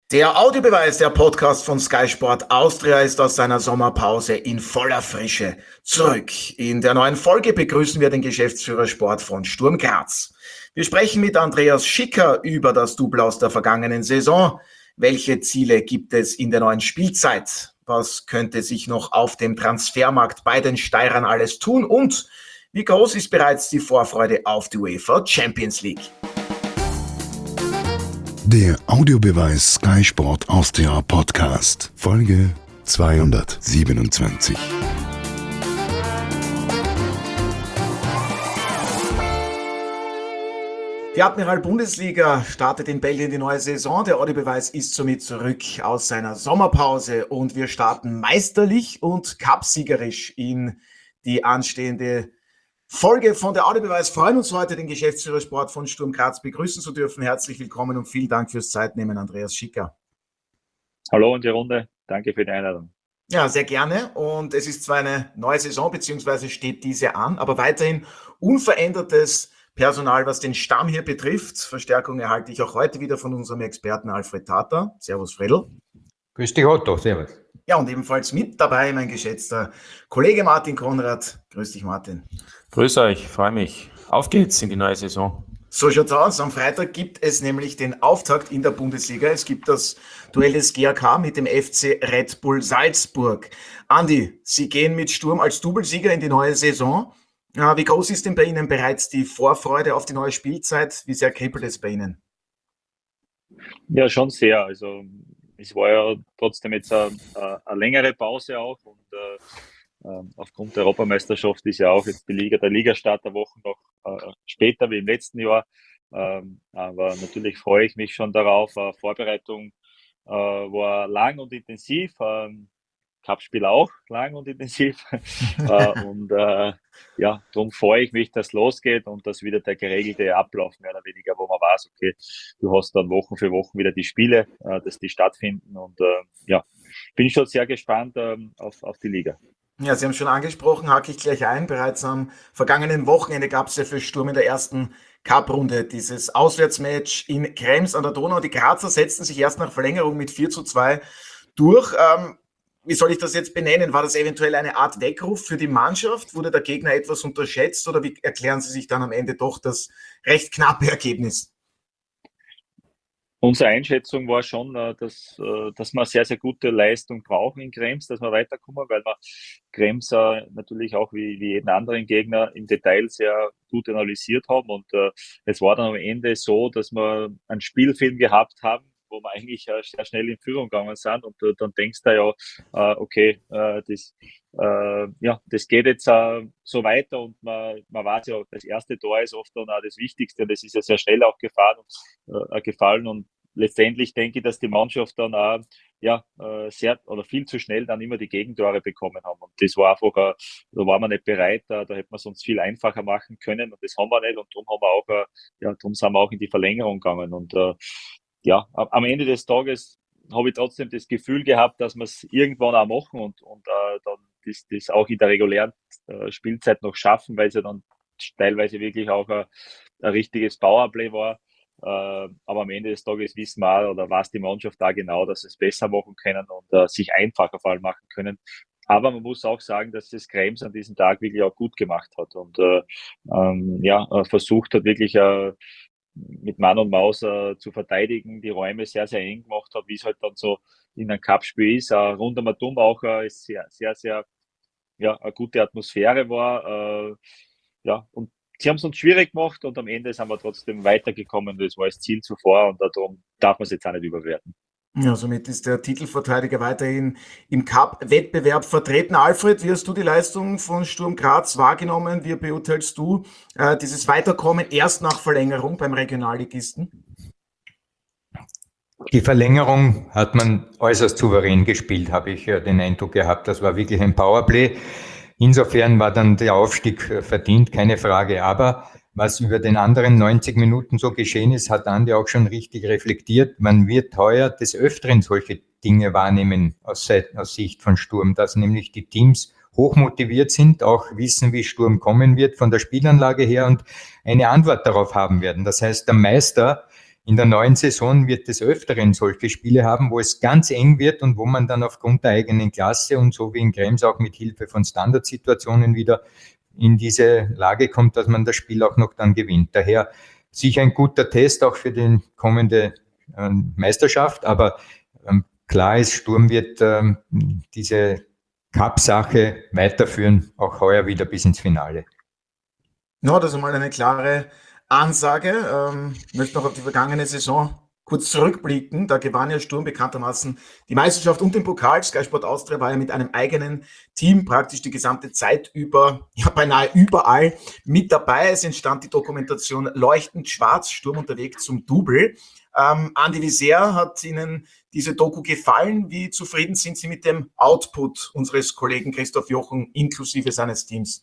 Der Audiobeweis, der Podcast von Sky Sport Austria, ist aus seiner Sommerpause in voller Frische zurück. In der neuen Folge begrüßen wir den Geschäftsführer Sport von Sturm Graz. Wir sprechen mit Andreas Schicker über das Double aus der vergangenen Saison. Welche Ziele gibt es in der neuen Spielzeit? Was könnte sich noch auf dem Transfermarkt bei den Steirern alles tun? Und wie groß ist bereits die Vorfreude auf die UEFA Champions League? Der Audiobeweis Sky Sport Austria Podcast, Folge 227. Die Admiral-Bundesliga startet in Belgien die neue Saison. Der Audiobeweis ist somit zurück aus seiner Sommerpause und wir starten meisterlich und cupsiegerisch in die anstehende Folge von der Audiobeweis. Freuen uns heute, den Geschäftsführer Sport von Sturm Graz begrüßen zu dürfen. Herzlich willkommen und vielen Dank fürs Zeitnehmen, Andreas Schicker. Hallo in die Runde, danke für die Einladung. Ja, sehr gerne. Und es ist zwar eine neue Saison, beziehungsweise steht diese an, aber weiterhin unverändertes Personal, was den Stamm hier betrifft. Verstärkung erhalte ich auch heute wieder von unserem Experten Alfred Tata. Servus, Fredl. Grüß dich, Otto. Servus. Ja, und ebenfalls mit dabei mein geschätzter Kollege Martin Konrad. Grüß dich, Martin. Grüß euch, freue mich. Auf geht's in die neue Saison. So schaut's aus. Am Freitag gibt es nämlich den Auftakt in der Bundesliga. Es gibt das Duell des GAK mit dem FC Red Bull Salzburg. Andi, Sie gehen mit Sturm als Doublesieger in die neue Saison. Wie groß ist denn bei Ihnen bereits die Vorfreude auf die neue Spielzeit? Wie sehr kribbelt es bei Ihnen? Ja, schon sehr. Also es war ja trotzdem jetzt eine längere Pause auch und aufgrund der Europameisterschaft ist ja auch jetzt der Ligastart der Woche noch später wie im letzten Jahr. Aber natürlich freue ich mich schon darauf. Vorbereitung war lang und intensiv. Cup-Spiel auch lang und intensiv. Darum freue ich mich, dass es losgeht und dass wieder der geregelte Ablauf mehr oder weniger, wo man weiß, okay, du hast dann Wochen für Wochen wieder die Spiele, dass die stattfinden und bin schon sehr gespannt auf die Liga. Ja, Sie haben es schon angesprochen, hake ich gleich ein. Bereits am vergangenen Wochenende gab es ja für Sturm in der ersten Cup-Runde dieses Auswärtsmatch in Krems an der Donau. Die Grazer setzten sich erst nach Verlängerung mit 4:2 durch. Wie soll ich das jetzt benennen? War das eventuell eine Art Weckruf für die Mannschaft? Wurde der Gegner etwas unterschätzt oder wie erklären Sie sich dann am Ende doch das recht knappe Ergebnis? Unsere Einschätzung war schon, dass wir sehr, sehr gute Leistung brauchen in Krems, dass wir weiterkommen, weil wir Krems natürlich auch wie jeden anderen Gegner im Detail sehr gut analysiert haben. Und es war dann am Ende so, dass wir einen Spielfilm gehabt haben, wo wir eigentlich sehr schnell in Führung gegangen sind. Und dann denkst du ja, okay, das geht jetzt so weiter. Und man weiß ja, das erste Tor ist oft dann auch das Wichtigste. Und das ist ja sehr schnell auch gefallen. Und letztendlich denke ich, dass die Mannschaft dann auch sehr oder viel zu schnell dann immer die Gegentore bekommen haben. Und das war einfach, da waren wir nicht bereit, da hätte man es uns viel einfacher machen können. Und das haben wir nicht. Und darum sind wir auch in die Verlängerung gegangen. Und am Ende des Tages habe ich trotzdem das Gefühl gehabt, dass wir es irgendwann auch machen und dann das auch in der regulären Spielzeit noch schaffen, weil es ja dann teilweise wirklich auch ein richtiges Powerplay war. Aber am Ende des Tages wissen wir auch, oder weiß die Mannschaft da genau, dass sie es besser machen können und sich einfacher vor allem machen können. Aber man muss auch sagen, dass das Krems an diesem Tag wirklich auch gut gemacht hat und versucht hat, wirklich mit Mann und Maus zu verteidigen, die Räume sehr, sehr eng gemacht hat, wie es halt dann so in einem Cup-Spiel ist. Rund um Atom auch sehr, sehr, sehr eine gute Atmosphäre war. Und sie haben es uns schwierig gemacht und am Ende sind wir trotzdem weitergekommen. Das war das Ziel zuvor und darum darf man es jetzt auch nicht überwerten. Ja, somit ist der Titelverteidiger weiterhin im Cup-Wettbewerb vertreten. Alfred, wie hast du die Leistung von Sturm Graz wahrgenommen? Wie beurteilst du dieses Weiterkommen erst nach Verlängerung beim Regionalligisten? Die Verlängerung hat man äußerst souverän gespielt, habe ich den Eindruck gehabt. Das war wirklich ein Powerplay. Insofern war dann der Aufstieg verdient, keine Frage. Aber was über den anderen 90 Minuten so geschehen ist, hat Andi auch schon richtig reflektiert. Man wird heuer des Öfteren solche Dinge wahrnehmen aus Sicht von Sturm, dass nämlich die Teams hochmotiviert sind, auch wissen, wie Sturm kommen wird von der Spielanlage her und eine Antwort darauf haben werden. Das heißt, der Meister in der neuen Saison wird es öfteren solche Spiele haben, wo es ganz eng wird und wo man dann aufgrund der eigenen Klasse und so wie in Krems auch mit Hilfe von Standardsituationen wieder in diese Lage kommt, dass man das Spiel auch noch dann gewinnt. Daher sicher ein guter Test auch für die kommende Meisterschaft, aber klar ist, Sturm wird diese Cup-Sache weiterführen, auch heuer wieder bis ins Finale. Ja, das ist mal eine klare Ansage. Möchte noch auf die vergangene Saison kurz zurückblicken. Da gewann ja Sturm bekanntermaßen die Meisterschaft und den Pokal. Sky Sport Austria war ja mit einem eigenen Team praktisch die gesamte Zeit über, ja beinahe überall mit dabei. Es entstand die Dokumentation Leuchtend Schwarz, Sturm unterwegs zum Double. Andi, wie sehr hat Ihnen diese Doku gefallen? Wie zufrieden sind Sie mit dem Output unseres Kollegen Christoph Jochen inklusive seines Teams?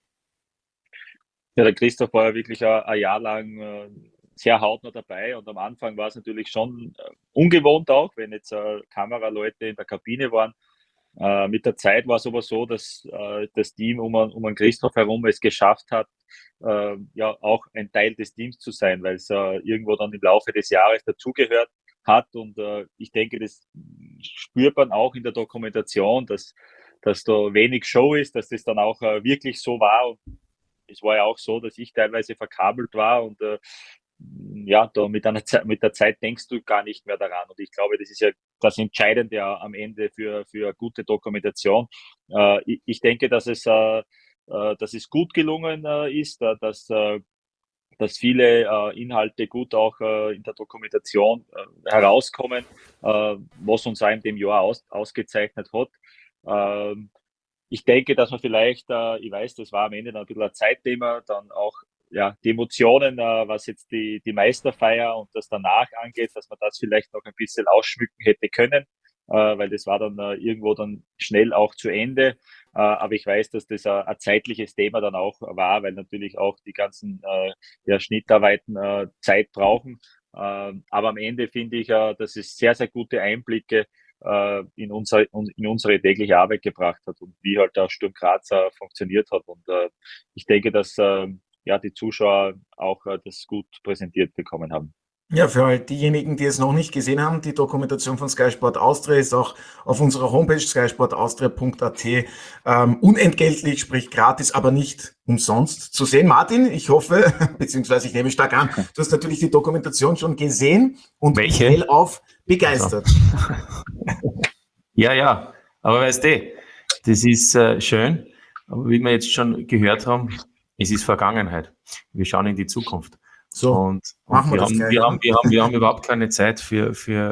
Ja, der Christoph war ja wirklich ein Jahr lang sehr hautnah dabei und am Anfang war es natürlich schon ungewohnt auch, wenn jetzt Kameraleute in der Kabine waren. Mit der Zeit war es aber so, dass das Team um einen Christoph herum es geschafft hat, ja auch ein Teil des Teams zu sein, weil es irgendwo dann im Laufe des Jahres dazugehört hat und ich denke, das spürt man auch in der Dokumentation, dass da wenig Show ist, dass das dann auch wirklich so war und es war ja auch so, dass ich teilweise verkabelt war und ja, da mit der Zeit denkst du gar nicht mehr daran. Und ich glaube, das ist ja das Entscheidende am Ende für eine gute Dokumentation. Ich denke, dass es gut gelungen ist, dass viele Inhalte gut auch in der Dokumentation herauskommen, was uns auch in dem Jahr ausgezeichnet hat. Ich denke, dass man vielleicht, ich weiß, das war am Ende dann ein bisschen ein Zeitthema, dann auch ja, die Emotionen, was jetzt die Meisterfeier und das danach angeht, dass man das vielleicht noch ein bisschen ausschmücken hätte können, weil das war dann irgendwo dann schnell auch zu Ende. Aber ich weiß, dass das ein zeitliches Thema dann auch war, weil natürlich auch die ganzen ja, Schnittarbeiten Zeit brauchen. Aber am Ende finde ich, dass es sehr, sehr gute Einblicke in unsere tägliche Arbeit gebracht hat und wie halt der Sturm Graz funktioniert hat. Und ich denke, dass ja, die Zuschauer auch das gut präsentiert bekommen haben. Ja, für all diejenigen, die es noch nicht gesehen haben, die Dokumentation von Sky Sport Austria ist auch auf unserer Homepage skysportaustria.at unentgeltlich, sprich gratis, aber nicht umsonst zu sehen. Martin, ich hoffe, beziehungsweise ich nehme stark an, du hast natürlich die Dokumentation schon gesehen und hellauf begeistert. Also. Ja, aber weißt du, das ist schön, aber wie wir jetzt schon gehört haben, es ist Vergangenheit. Wir schauen in die Zukunft. So, und machen wir das gleich. Wir haben überhaupt keine Zeit für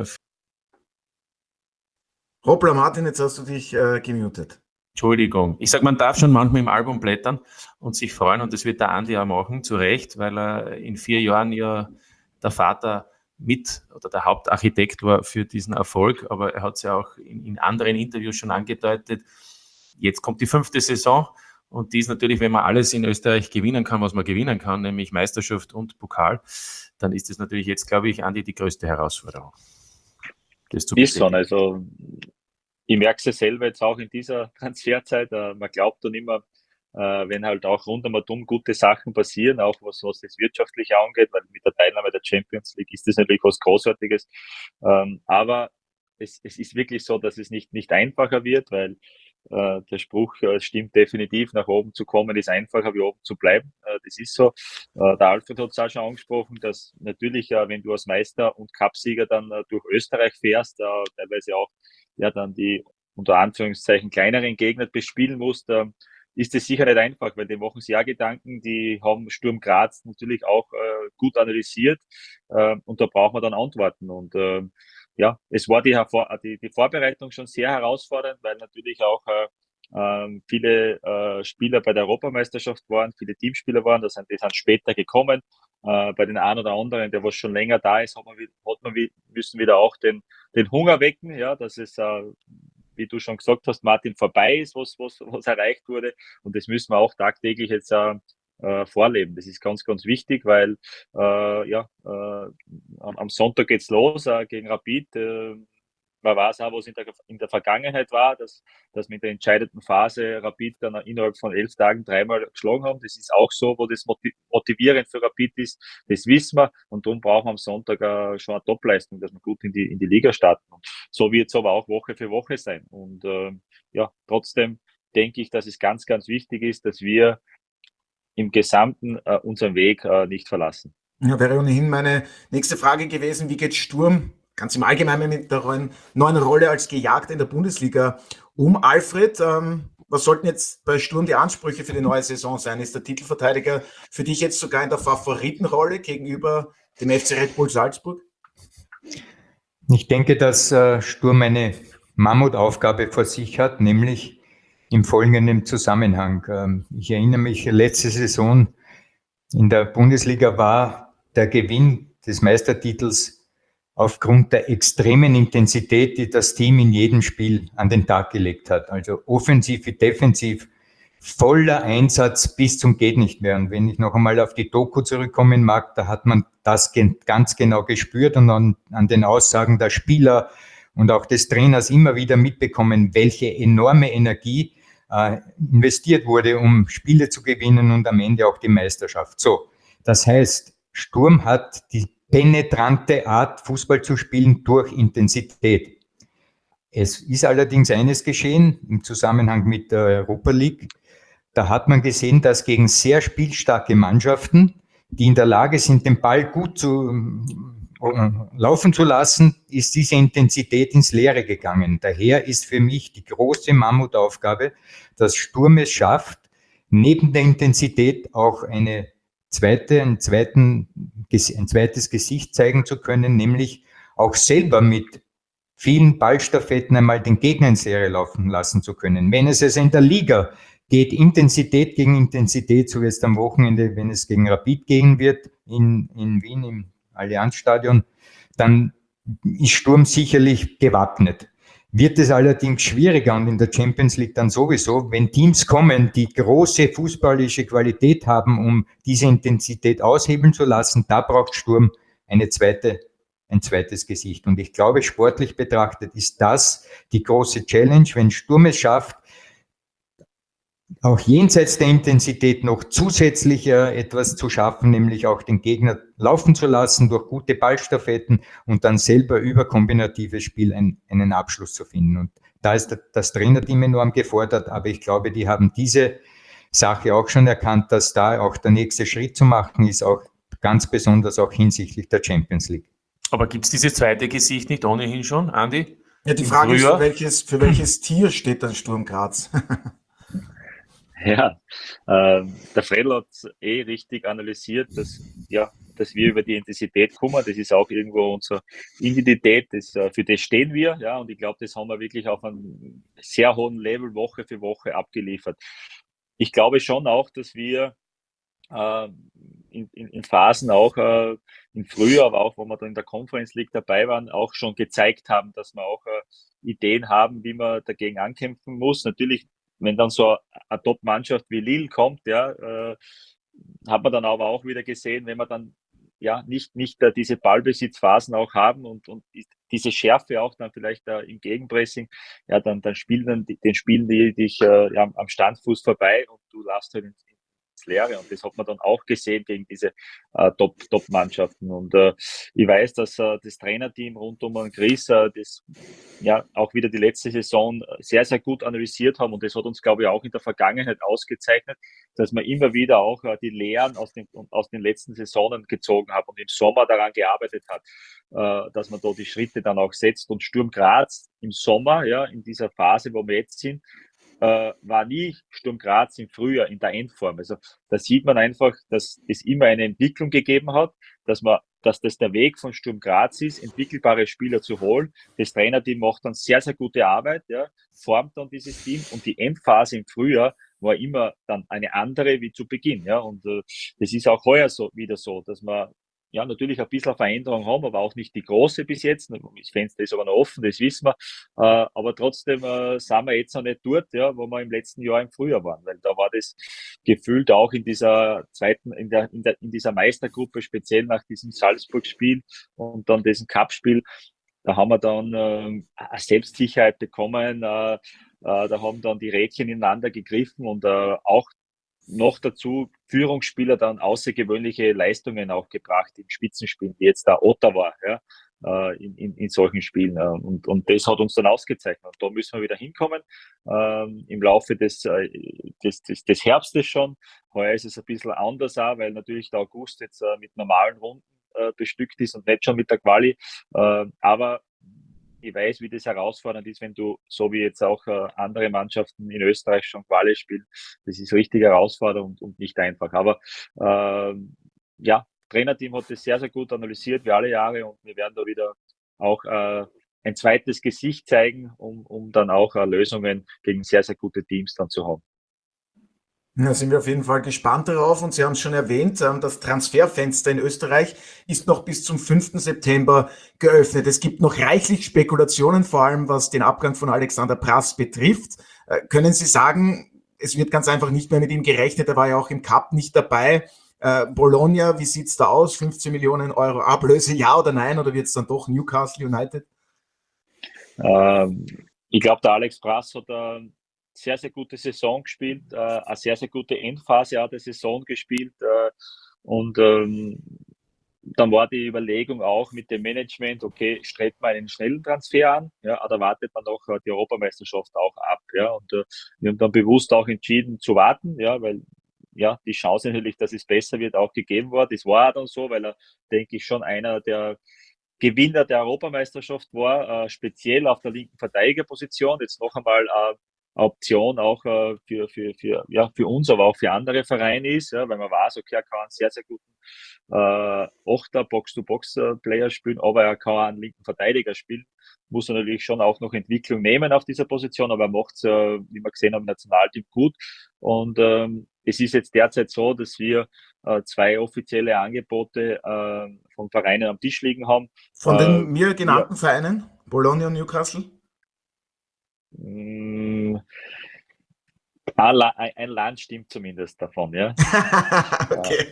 Hoppla, Martin, jetzt hast du dich gemutet. Entschuldigung. Ich sage, man darf schon manchmal im Album blättern und sich freuen und das wird der Andi auch machen, zu Recht, weil er in 4 Jahren ja der Vater oder der Hauptarchitekt war für diesen Erfolg, aber er hat es ja auch in anderen Interviews schon angedeutet. Jetzt kommt die 5. Saison. Und die ist natürlich, wenn man alles in Österreich gewinnen kann, was man gewinnen kann, nämlich Meisterschaft und Pokal, dann ist das natürlich jetzt, glaube ich, Andi, die größte Herausforderung. Das zu ist so. Also ich merke es selber jetzt auch in dieser Transferzeit. Man glaubt dann immer, wenn halt auch rund um gute Sachen passieren, auch was das Wirtschaftliche angeht, weil mit der Teilnahme der Champions League ist das natürlich was Großartiges. Aber es ist wirklich so, dass es nicht einfacher wird, weil der Spruch stimmt definitiv, nach oben zu kommen ist einfacher wie oben zu bleiben. Das ist so. Der Alfred hat es auch schon angesprochen, dass natürlich, wenn du als Meister und Cupsieger dann durch Österreich fährst, teilweise auch ja dann die unter Anführungszeichen kleineren Gegner bespielen musst, ist es sicher nicht einfach, weil die machen sich ja Gedanken, die haben Sturm Graz natürlich auch gut analysiert und da braucht man dann Antworten und ja, es war die Vorbereitung schon sehr herausfordernd, weil natürlich auch viele Spieler bei der Europameisterschaft waren, viele Teamspieler waren, die sind später gekommen. Bei den einen oder anderen, der was schon länger da ist, müssen wieder auch den Hunger wecken, ja, dass es, wie du schon gesagt hast, Martin, vorbei ist, was erreicht wurde. Und das müssen wir auch tagtäglich jetzt vorleben. Das ist ganz, ganz wichtig, weil am Sonntag geht's los gegen Rapid. man weiß auch, was in der Vergangenheit war, dass wir in der entscheidenden Phase Rapid dann innerhalb von 11 Tagen 3-mal geschlagen haben. Das ist auch so, wo das motivierend für Rapid ist. Das wissen wir. Und darum brauchen wir am Sonntag schon eine Topleistung, dass wir gut in die Liga starten. Und so wird es aber auch Woche für Woche sein. Und trotzdem denke ich, dass es ganz, ganz wichtig ist, dass wir im Gesamten unseren Weg nicht verlassen. Ja, wäre ohnehin meine nächste Frage gewesen, wie geht Sturm ganz im Allgemeinen mit der neuen Rolle als Gejagter in der Bundesliga um? Alfred, was sollten jetzt bei Sturm die Ansprüche für die neue Saison sein? Ist der Titelverteidiger für dich jetzt sogar in der Favoritenrolle gegenüber dem FC Red Bull Salzburg? Ich denke, dass Sturm eine Mammutaufgabe vor sich hat, nämlich im folgenden Zusammenhang. Ich erinnere mich, letzte Saison in der Bundesliga war der Gewinn des Meistertitels aufgrund der extremen Intensität, die das Team in jedem Spiel an den Tag gelegt hat. Also offensiv wie defensiv, voller Einsatz bis zum geht nicht mehr. Und wenn ich noch einmal auf die Doku zurückkommen mag, da hat man das ganz genau gespürt und an den Aussagen der Spieler und auch des Trainers immer wieder mitbekommen, welche enorme Energie investiert wurde, um Spiele zu gewinnen und am Ende auch die Meisterschaft. So, das heißt, Sturm hat die penetrante Art, Fußball zu spielen durch Intensität. Es ist allerdings eines geschehen im Zusammenhang mit der Europa League. Da hat man gesehen, dass gegen sehr spielstarke Mannschaften, die in der Lage sind, den Ball gut laufen zu lassen, ist diese Intensität ins Leere gegangen. Daher ist für mich die große Mammutaufgabe, dass Sturm es schafft, neben der Intensität auch ein zweites Gesicht zeigen zu können, nämlich auch selber mit vielen Ballstaffetten einmal den Gegner ins Leere laufen lassen zu können. Wenn es also in der Liga geht, Intensität gegen Intensität, so jetzt am Wochenende, wenn es gegen Rapid gehen wird, in Wien im Allianzstadion, dann ist Sturm sicherlich gewappnet. Wird es allerdings schwieriger und in der Champions League dann sowieso, wenn Teams kommen, die große fußballische Qualität haben, um diese Intensität aushebeln zu lassen, da braucht Sturm ein zweites Gesicht. Und ich glaube, sportlich betrachtet ist das die große Challenge, wenn Sturm es schafft, auch jenseits der Intensität noch zusätzlich etwas zu schaffen, nämlich auch den Gegner laufen zu lassen durch gute Ballstaffetten und dann selber über kombinatives Spiel einen Abschluss zu finden. Und da ist das Trainerteam enorm gefordert, aber ich glaube, die haben diese Sache auch schon erkannt, dass da auch der nächste Schritt zu machen ist, auch ganz besonders auch hinsichtlich der Champions League. Aber gibt es dieses zweite Gesicht nicht ohnehin schon, Andi? Ja, die Frage ist, für welches Tier steht dann Sturm Graz? Ja, der Fredl hat es richtig analysiert, dass wir über die Intensität kommen. Das ist auch irgendwo unsere Identität, für das stehen wir. Ja, und ich glaube, das haben wir wirklich auf einem sehr hohen Level Woche für Woche abgeliefert. Ich glaube schon auch, dass wir in Phasen auch im Frühjahr, aber auch, wo wir da in der Conference League dabei waren, auch schon gezeigt haben, dass wir auch Ideen haben, wie man dagegen ankämpfen muss. Natürlich, wenn dann so eine Top-Mannschaft wie Lille kommt, hat man dann aber auch wieder gesehen, wenn man dann nicht diese Ballbesitzphasen auch haben und diese Schärfe auch dann vielleicht im Gegenpressing, dann spielen die dich am Standfuß vorbei und du lässt halt ins Leere. Und das hat man dann auch gesehen gegen diese Top-Mannschaften. Und ich weiß, dass das Trainerteam rund um Chris das auch wieder die letzte Saison sehr, sehr gut analysiert haben. Und das hat uns, glaube ich, auch in der Vergangenheit ausgezeichnet, dass man immer wieder auch die Lehren aus den letzten Saisonen gezogen hat und im Sommer daran gearbeitet hat, dass man da die Schritte dann auch setzt. Und Sturm Graz im Sommer, in dieser Phase, wo wir jetzt sind, war nie Sturm Graz im Frühjahr in der Endform. Also da sieht man einfach, dass es immer eine Entwicklung gegeben hat, dass das der Weg von Sturm Graz ist, entwickelbare Spieler zu holen. Das Trainerteam macht dann sehr, sehr gute Arbeit, formt dann dieses Team und die Endphase im Frühjahr war immer dann eine andere wie zu Beginn. Und das ist auch heuer wieder so, dass man natürlich ein bisschen Veränderung haben, aber auch nicht die große bis jetzt. Das Fenster ist aber noch offen, das wissen wir. Aber trotzdem sind wir jetzt noch nicht dort, wo wir im letzten Jahr im Frühjahr waren, weil da war das gefühlt auch in dieser in dieser Meistergruppe, speziell nach diesem Salzburg-Spiel und dann diesem Cup-Spiel, da haben wir dann eine Selbstsicherheit bekommen. Da haben dann die Rädchen ineinander gegriffen und auch noch dazu Führungsspieler dann außergewöhnliche Leistungen auch gebracht in Spitzenspielen, wie jetzt da Ottawa, ja, in solchen Spielen. Und das hat uns dann ausgezeichnet. Und da müssen wir wieder hinkommen im Laufe des Herbstes schon. Heuer ist es ein bisschen anders auch, weil natürlich der August jetzt mit normalen Runden bestückt ist und nicht schon mit der Quali. Aber ich weiß, wie das herausfordernd ist, wenn du, so wie jetzt auch andere Mannschaften in Österreich schon Quali spielen. Das ist richtig herausfordernd und nicht einfach. Aber ja, Trainerteam hat das sehr, sehr gut analysiert, wie alle Jahre, und wir werden da wieder auch ein zweites Gesicht zeigen, um dann auch Lösungen gegen sehr, sehr gute Teams dann zu haben. Da sind wir auf jeden Fall gespannt darauf, und Sie haben es schon erwähnt, das Transferfenster in Österreich ist noch bis zum 5. September geöffnet. Es gibt noch reichlich Spekulationen, vor allem was den Abgang von Alexander Prass betrifft. Können Sie sagen, es wird ganz einfach nicht mehr mit ihm gerechnet, er war ja auch im Cup nicht dabei. Bologna, wie sieht's da aus? 15 Millionen Euro Ablöse, ja oder nein? Oder wird es dann doch Newcastle United? Ich glaube, der Alex Prass hat eine sehr, sehr gute Saison gespielt, eine sehr, sehr gute Endphase auch der Saison gespielt. Und dann war die Überlegung auch mit dem Management, okay, strebt man einen schnellen Transfer an, ja, oder wartet man noch die Europameisterschaft auch ab, ja, und wir haben dann bewusst auch entschieden zu warten, ja, weil ja, die Chance natürlich, dass es besser wird, auch gegeben war. Das war auch dann so, weil er, denke ich, schon einer der Gewinner der Europameisterschaft war, speziell auf der linken Verteidigerposition. Jetzt noch einmal eine Option auch für uns, aber auch für andere Vereine ist, ja, weil man weiß, okay, er kann einen sehr, sehr guten Achter, Box-to-Box-Player spielen, aber er kann auch einen linken Verteidiger spielen. Muss er natürlich schon auch noch Entwicklung nehmen auf dieser Position, aber er macht es, wie wir gesehen haben, im Nationalteam gut. Und es ist jetzt derzeit so, dass wir zwei offizielle Angebote von Vereinen am Tisch liegen haben. Von den mir genannten Vereinen, Bologna und Newcastle? Ein Land stimmt zumindest davon, ja. Okay.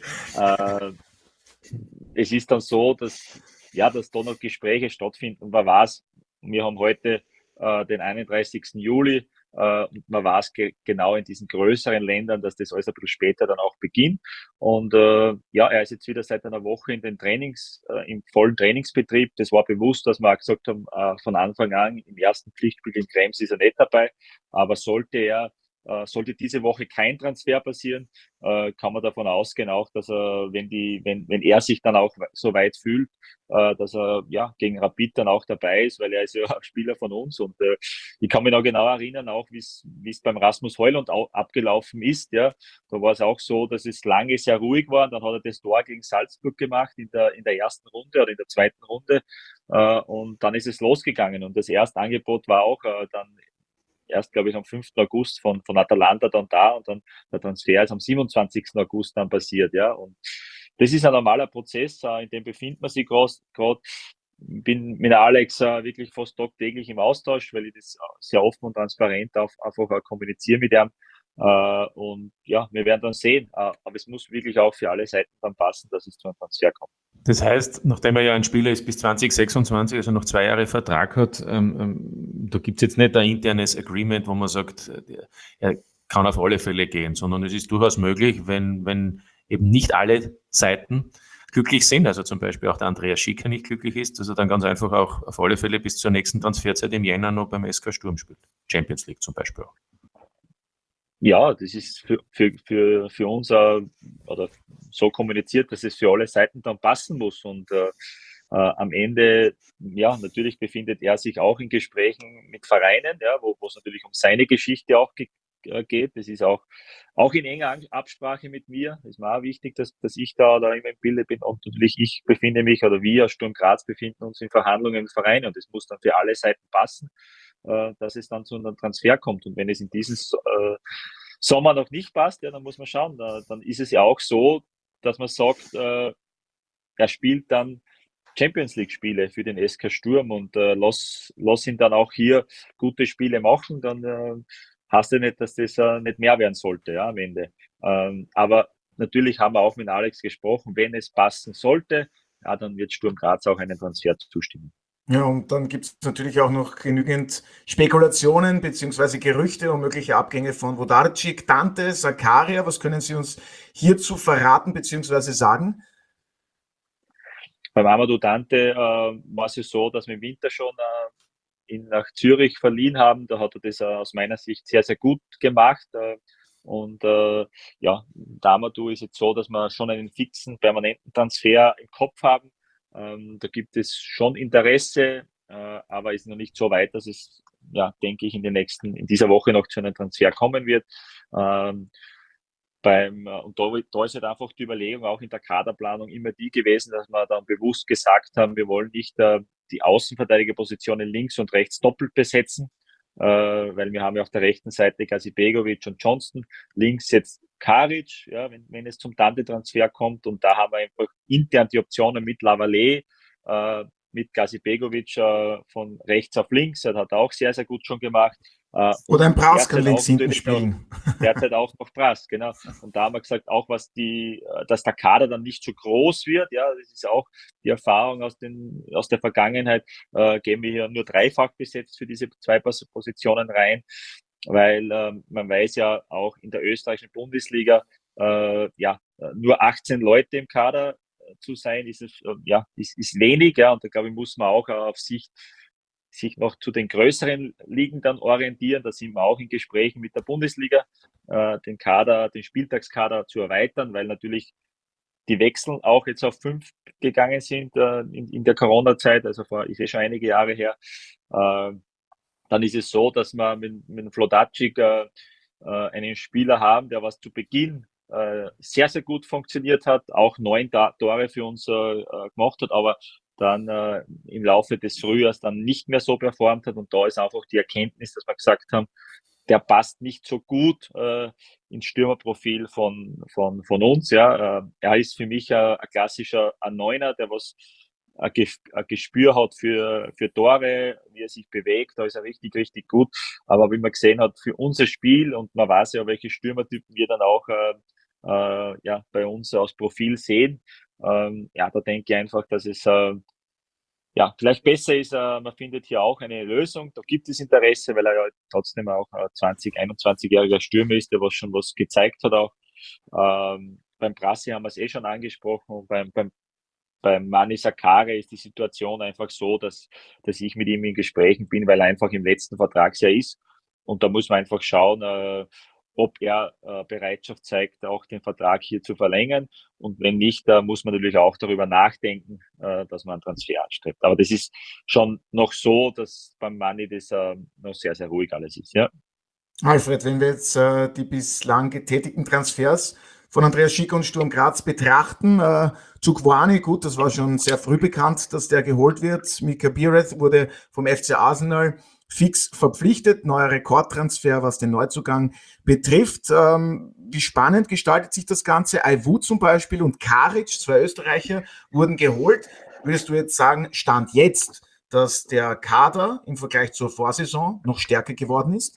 Es ist dann so, dass da noch Gespräche stattfinden. Man weiß, wir haben heute den 31. Juli und man weiß genau in diesen größeren Ländern, dass das alles ein bisschen später dann auch beginnt. Und er ist jetzt wieder seit einer Woche in den im vollen Trainingsbetrieb. Das war bewusst, dass wir auch gesagt haben, von Anfang an, im ersten Pflichtspiel in Krems ist er nicht dabei. Aber sollte diese Woche kein Transfer passieren, kann man davon ausgehen auch, dass er, wenn er sich dann auch so weit fühlt, dass er gegen Rapid dann auch dabei ist, weil er ist ja ein Spieler von uns. Und ich kann mich noch genau erinnern, auch wie es beim Rasmus Heulund abgelaufen ist. Ja, da war es auch so, dass es lange sehr ruhig war. Und dann hat er das Tor gegen Salzburg gemacht in der ersten Runde oder in der zweiten Runde. Und dann ist es losgegangen. Und das Erstangebot war auch dann erst, glaube ich, am 5. August von Atalanta dann da, und dann der Transfer ist am 27. August dann passiert, ja. Und das ist ein normaler Prozess, in dem befindet man sich gerade. Bin mit Alex wirklich fast tagtäglich im Austausch, weil ich das sehr offen und transparent einfach kommuniziere mit ihm. Und ja, wir werden dann sehen. Aber es muss wirklich auch für alle Seiten dann passen, dass es zu einem Transfer kommt. Das heißt, nachdem er ja ein Spieler ist bis 2026, also noch 2 Jahre Vertrag hat, da gibt es jetzt nicht ein internes Agreement, wo man sagt, er kann auf alle Fälle gehen, sondern es ist durchaus möglich, wenn eben nicht alle Seiten glücklich sind, also zum Beispiel auch der Andreas Schicker nicht glücklich ist, dass er dann ganz einfach auch auf alle Fälle bis zur nächsten Transferzeit im Jänner noch beim SK Sturm spielt. Champions League zum Beispiel auch. Ja, das ist für uns oder so kommuniziert, dass es für alle Seiten dann passen muss. Und am Ende, ja, natürlich befindet er sich auch in Gesprächen mit Vereinen, ja, wo es natürlich um seine Geschichte auch geht. Das ist auch in enger Absprache mit mir. Das ist mir auch wichtig, dass ich da immer im Bilde bin. Und natürlich ich befinde mich, oder wir, Sturm Graz, befinden uns in Verhandlungen mit Vereinen. Und das muss dann für alle Seiten passen, dass es dann zu einem Transfer kommt. Und wenn es in diesem Sommer noch nicht passt, ja, dann muss man schauen. Dann ist es ja auch so, dass man sagt, er spielt dann Champions League Spiele für den SK Sturm, und lass ihn dann auch hier gute Spiele machen, dann heißt ja nicht, dass das nicht mehr werden sollte, ja, am Ende. Aber natürlich haben wir auch mit Alex gesprochen, wenn es passen sollte, ja, dann wird Sturm Graz auch einen Transfer zustimmen. Ja, und dann gibt es natürlich auch noch genügend Spekulationen beziehungsweise Gerüchte um mögliche Abgänge von Vodarčić, Dante, Zakaria. Was können Sie uns hierzu verraten beziehungsweise sagen? Beim Amadou Dante war es ja so, dass wir im Winter schon ihn nach Zürich verliehen haben. Da hat er das aus meiner Sicht sehr, sehr gut gemacht. Ja, der Amadou ist jetzt so, dass wir schon einen fixen, permanenten Transfer im Kopf haben. Da gibt es schon Interesse, aber ist noch nicht so weit, dass es, ja, denke ich, in dieser Woche noch zu einem Transfer kommen wird. Und da ist halt einfach die Überlegung auch in der Kaderplanung immer die gewesen, dass wir dann bewusst gesagt haben, wir wollen nicht die Außenverteidigerpositionen links und rechts doppelt besetzen, weil wir haben ja auf der rechten Seite Gazibegovic und Johnston, links jetzt Karic, ja, wenn es zum Dante-Transfer kommt, und da haben wir einfach intern die Optionen mit Lavallee, mit Gazibegovic von rechts auf links, das hat er auch sehr, sehr gut schon gemacht. Oder ein Prass kann links hinten spielen. Derzeit auch noch Prass, genau. Und da haben wir gesagt, auch dass der Kader dann nicht so groß wird, ja, das ist auch die Erfahrung aus der Vergangenheit, gehen wir hier nur dreifach besetzt für diese 2 Positionen rein, weil man weiß ja auch in der österreichischen Bundesliga, nur 18 Leute im Kader zu sein, ist wenig, ja, und da glaube ich, muss man auch auf sich noch zu den größeren Ligen dann orientieren. Da sind wir auch in Gesprächen mit der Bundesliga, den Spieltagskader zu erweitern, weil natürlich die Wechsel auch jetzt auf 5 gegangen sind in der Corona-Zeit, also ist schon einige Jahre her. Dann ist es so, dass wir mit Vodarčić einen Spieler haben, der was zu Beginn sehr, sehr gut funktioniert hat, auch 9 Tore für uns gemacht hat, aber dann im Laufe des Frühjahrs dann nicht mehr so performt hat, und da ist einfach die Erkenntnis, dass wir gesagt haben, der passt nicht so gut ins Stürmerprofil von uns. Ja. Er ist für mich ein klassischer Neuner, der was ein Gespür hat für Tore, wie er sich bewegt, da ist er richtig, richtig gut. Aber wie man gesehen hat, für unser Spiel, und man weiß ja, welche Stürmertypen wir dann auch bei uns aus Profil sehen, da denke ich einfach, dass es vielleicht besser ist, man findet hier auch eine Lösung. Da gibt es Interesse, weil er ja trotzdem auch 21-jähriger Stürmer ist, der was schon was gezeigt hat auch. Beim Prassi haben wir es schon angesprochen, und beim Mani Zakaria ist die Situation einfach so, dass ich mit ihm in Gesprächen bin, weil er einfach im letzten Vertragsjahr ist. Und da muss man einfach schauen, ob er Bereitschaft zeigt, auch den Vertrag hier zu verlängern. Und wenn nicht, muss man natürlich auch darüber nachdenken, dass man einen Transfer anstrebt. Aber das ist schon noch so, dass beim Mani das noch sehr, sehr ruhig alles ist. Ja. Alfred, wenn wir jetzt die bislang getätigten Transfers von Andreas Schick und Sturm Graz betrachten, Zukwani, gut, das war schon sehr früh bekannt, dass der geholt wird. Mika Biereth wurde vom FC Arsenal fix verpflichtet, neuer Rekordtransfer, was den Neuzugang betrifft. Wie spannend gestaltet sich das Ganze? Aivu zum Beispiel und Karic, 2 Österreicher, wurden geholt. Würdest du jetzt sagen, Stand jetzt, dass der Kader im Vergleich zur Vorsaison noch stärker geworden ist?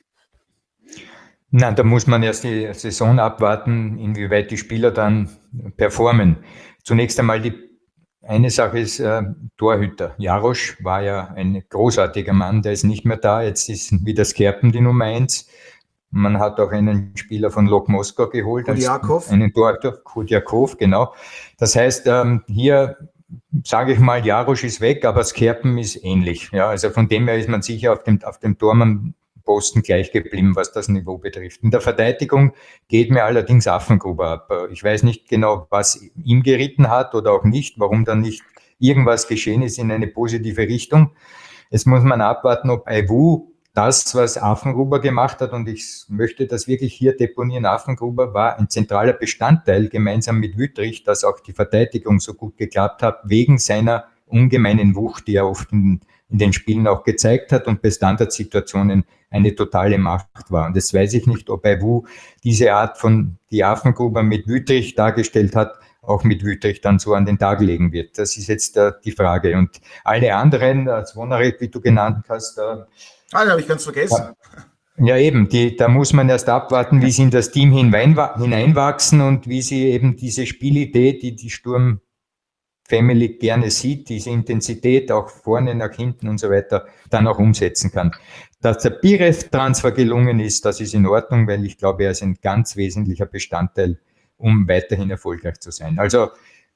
Na, da muss man erst die Saison abwarten, inwieweit die Spieler dann performen. Zunächst einmal eine Sache ist Torhüter. Jarosch war ja ein großartiger Mann, der ist nicht mehr da. Jetzt ist wieder Skerpen die Nummer 1. Man hat auch einen Spieler von Lok Moskau geholt. Einen Torhüter, Kudjakov, genau. Das heißt, hier sage ich mal, Jarosch ist weg, aber Skerpen ist ähnlich. Ja, also von dem her ist man sicher auf dem Tormann-Posten gleich geblieben, was das Niveau betrifft. In der Verteidigung geht mir allerdings Affengruber ab. Ich weiß nicht genau, was ihm geritten hat oder auch nicht, warum dann nicht irgendwas geschehen ist in eine positive Richtung. Jetzt muss man abwarten, ob Aivu das, was Affengruber gemacht hat, und ich möchte das wirklich hier deponieren, Affengruber war ein zentraler Bestandteil gemeinsam mit Wüttrich, dass auch die Verteidigung so gut geklappt hat, wegen seiner ungemeinen Wucht, die er oft in den Spielen auch gezeigt hat und bei Standardsituationen eine totale Macht war. Und jetzt weiß ich nicht, ob Aivu diese Art von die Affengruber mit Wüttrich dargestellt hat, auch mit Wüttrich dann so an den Tag legen wird. Das ist jetzt die Frage. Und alle anderen, Zvonarek, wie du genannt hast, den habe ich ganz vergessen. Ja, eben, da muss man erst abwarten, wie sie in das Team hineinwachsen und wie sie eben diese Spielidee, die Sturm Family gerne sieht, diese Intensität auch vorne, nach hinten und so weiter, dann auch umsetzen kann. Dass der Birev-Transfer gelungen ist, das ist in Ordnung, weil ich glaube, er ist ein ganz wesentlicher Bestandteil, um weiterhin erfolgreich zu sein. Also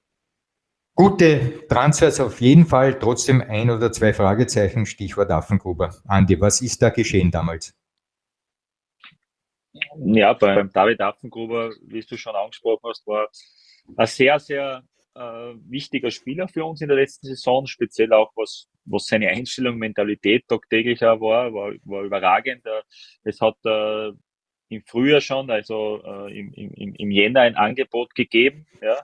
gute Transfers auf jeden Fall, trotzdem 1 oder 2 Fragezeichen, Stichwort Affengruber. Andi, was ist da geschehen damals? Ja, beim David Affengruber, wie du schon angesprochen hast, war ein sehr, sehr wichtiger Spieler für uns in der letzten Saison, speziell auch was seine Einstellung, Mentalität tagtäglich auch war überragend. Es hat im Frühjahr schon, also im Jänner ein Angebot gegeben. Ja.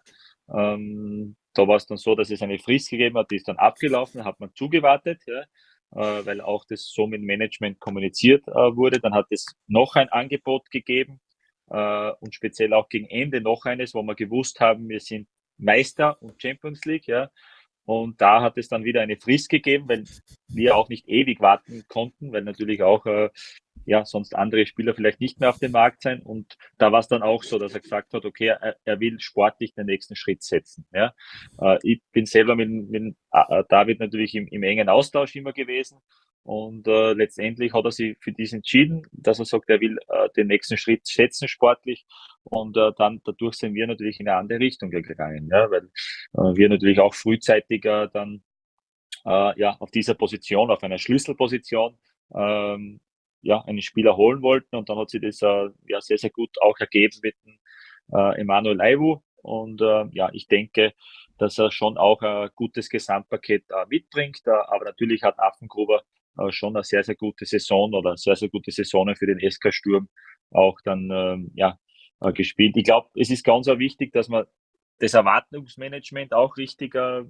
Da war es dann so, dass es eine Frist gegeben hat, die ist dann abgelaufen, hat man zugewartet, ja, weil auch das so mit Management kommuniziert wurde. Dann hat es noch ein Angebot gegeben und speziell auch gegen Ende noch eines, wo wir gewusst haben, wir sind Meister und Champions League, ja. Und da hat es dann wieder eine Frist gegeben, weil wir auch nicht ewig warten konnten, weil natürlich auch sonst andere Spieler vielleicht nicht mehr auf dem Markt sein. Und da war es dann auch so, dass er gesagt hat, okay, er will sportlich den nächsten Schritt setzen. Ja. Ich bin selber mit David natürlich im engen Austausch immer gewesen. Und letztendlich hat er sich für dies entschieden, dass er sagt, er will den nächsten Schritt setzen sportlich. Und dann dadurch sind wir natürlich in eine andere Richtung gegangen, ja, weil wir natürlich auch frühzeitiger dann auf dieser Position, auf einer Schlüsselposition, einen Spieler holen wollten. Und dann hat sich das sehr, sehr gut auch ergeben mit dem Emanuel Aiwu. Und ich denke, dass er schon auch ein gutes Gesamtpaket mitbringt. Aber natürlich hat Affengruber schon eine sehr, sehr gute Saison oder sehr, sehr gute Saisonen für den SK Sturm auch dann gespielt. Ich glaube, es ist ganz wichtig, dass man das Erwartungsmanagement auch richtig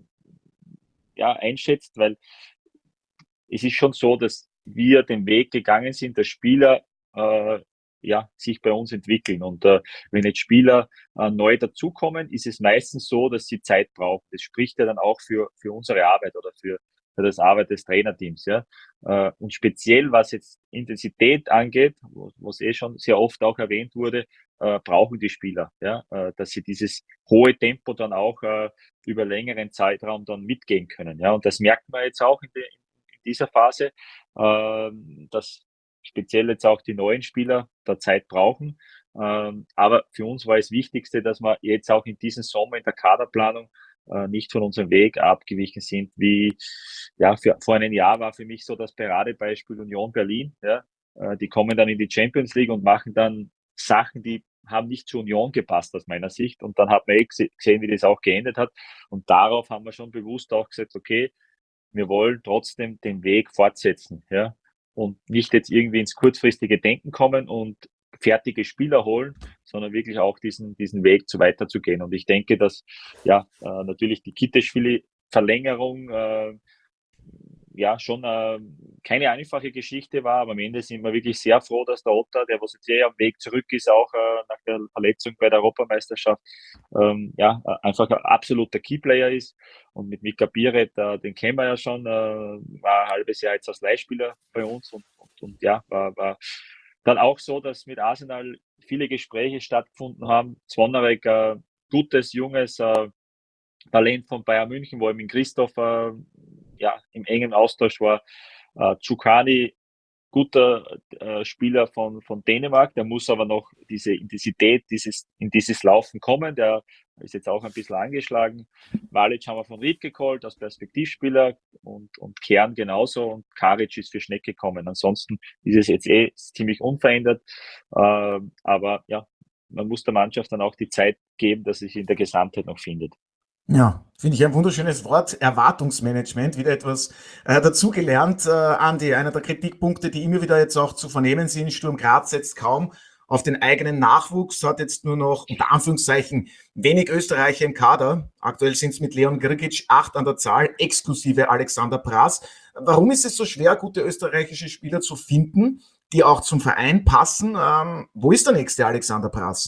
einschätzt, weil es ist schon so, dass wir den Weg gegangen sind, dass Spieler sich bei uns entwickeln. Und wenn jetzt Spieler neu dazukommen, ist es meistens so, dass sie Zeit brauchen. Das spricht ja dann auch für unsere Arbeit oder für das Arbeit des Trainerteams. Ja. Und speziell, was jetzt Intensität angeht, was schon sehr oft auch erwähnt wurde, brauchen die Spieler, dass sie dieses hohe Tempo dann auch über längeren Zeitraum dann mitgehen können. Ja. Und das merkt man jetzt auch in dieser Phase, dass speziell jetzt auch die neuen Spieler da Zeit brauchen. Aber für uns war es Wichtigste, dass wir jetzt auch in diesem Sommer in der Kaderplanung nicht von unserem Weg abgewichen sind, wie vor einem Jahr war für mich so das Paradebeispiel Union Berlin. Ja, die kommen dann in die Champions League und machen dann Sachen, die haben nicht zur Union gepasst aus meiner Sicht. Und dann hat man gesehen, wie das auch geendet hat. Und darauf haben wir schon bewusst auch gesagt, okay, wir wollen trotzdem den Weg fortsetzen, ja, und nicht jetzt irgendwie ins kurzfristige Denken kommen und fertige Spieler holen, sondern wirklich auch diesen Weg weiterzugehen. Und ich denke, dass natürlich die Kitteschwili-Verlängerung schon keine einfache Geschichte war, aber am Ende sind wir wirklich sehr froh, dass der Otter, der was jetzt am Weg zurück ist, auch nach der Verletzung bei der Europameisterschaft, einfach ein absoluter Keyplayer ist. Und mit Mika Biret, den kennen wir ja schon, war ein halbes Jahr jetzt als Leihspieler bei uns und war dann auch so, dass mit Arsenal viele Gespräche stattgefunden haben. Zwonarek, gutes, junges Talent von Bayern München, wo eben Christoph im engen Austausch war. Czukani, guter Spieler von Dänemark, der muss aber noch diese Intensität, in dieses Laufen kommen, der ist jetzt auch ein bisschen angeschlagen. Malic haben wir von Ried geholt als Perspektivspieler und Kern genauso und Karic ist für Schneck gekommen. Ansonsten ist es jetzt ziemlich unverändert, aber man muss der Mannschaft dann auch die Zeit geben, dass sie sich in der Gesamtheit noch findet. Ja, finde ich ein wunderschönes Wort, Erwartungsmanagement, wieder etwas dazugelernt. Andi, einer der Kritikpunkte, die immer wieder jetzt auch zu vernehmen sind, Sturm Graz setzt kaum auf den eigenen Nachwuchs, hat jetzt nur noch, unter Anführungszeichen, wenig Österreicher im Kader. Aktuell sind es mit Leon Grgic 8 an der Zahl, exklusive Alexander Prass. Warum ist es so schwer, gute österreichische Spieler zu finden, die auch zum Verein passen? Wo ist der nächste Alexander Prass?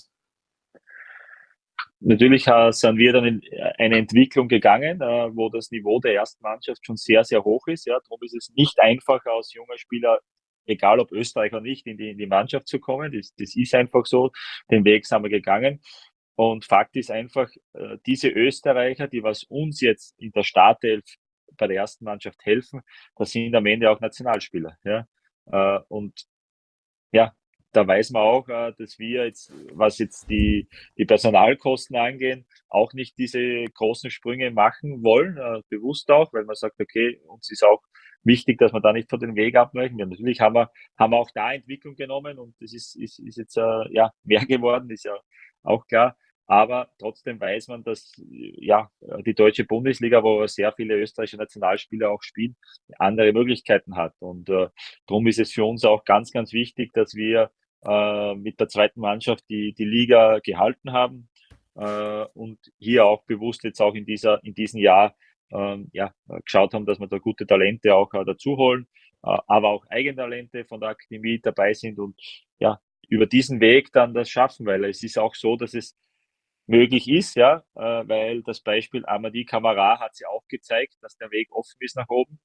Natürlich sind wir dann in eine Entwicklung gegangen, wo das Niveau der ersten Mannschaft schon sehr, sehr hoch ist. Ja, darum ist es nicht einfach, als junger Spieler, egal ob Österreicher oder nicht, in die Mannschaft zu kommen. Das ist einfach so. Den Weg sind wir gegangen. Und Fakt ist einfach, diese Österreicher, die was uns jetzt in der Startelf bei der ersten Mannschaft helfen, das sind am Ende auch Nationalspieler. Ja? Und ja, da weiß man auch, dass wir jetzt, was jetzt die Personalkosten angehen, auch nicht diese großen Sprünge machen wollen, bewusst auch, weil man sagt, okay, uns ist auch wichtig, dass wir da nicht von den Weg abweichen. Ja, natürlich haben wir auch da Entwicklung genommen und das ist jetzt ja mehr geworden, ist ja auch klar. Aber trotzdem weiß man, dass ja die deutsche Bundesliga, wo sehr viele österreichische Nationalspieler auch spielen, andere Möglichkeiten hat. Und darum ist es für uns auch ganz, ganz wichtig, dass wir mit der zweiten Mannschaft die Liga gehalten haben und hier auch bewusst jetzt auch in diesem Jahr ja, geschaut haben, dass wir da gute Talente auch dazu holen, aber auch Eigentalente von der Akademie dabei sind und ja, über diesen Weg dann das schaffen, weil es ist auch so, dass es möglich ist, ja, weil das Beispiel Amadi Camara hat ja auch gezeigt, dass der Weg offen ist nach oben.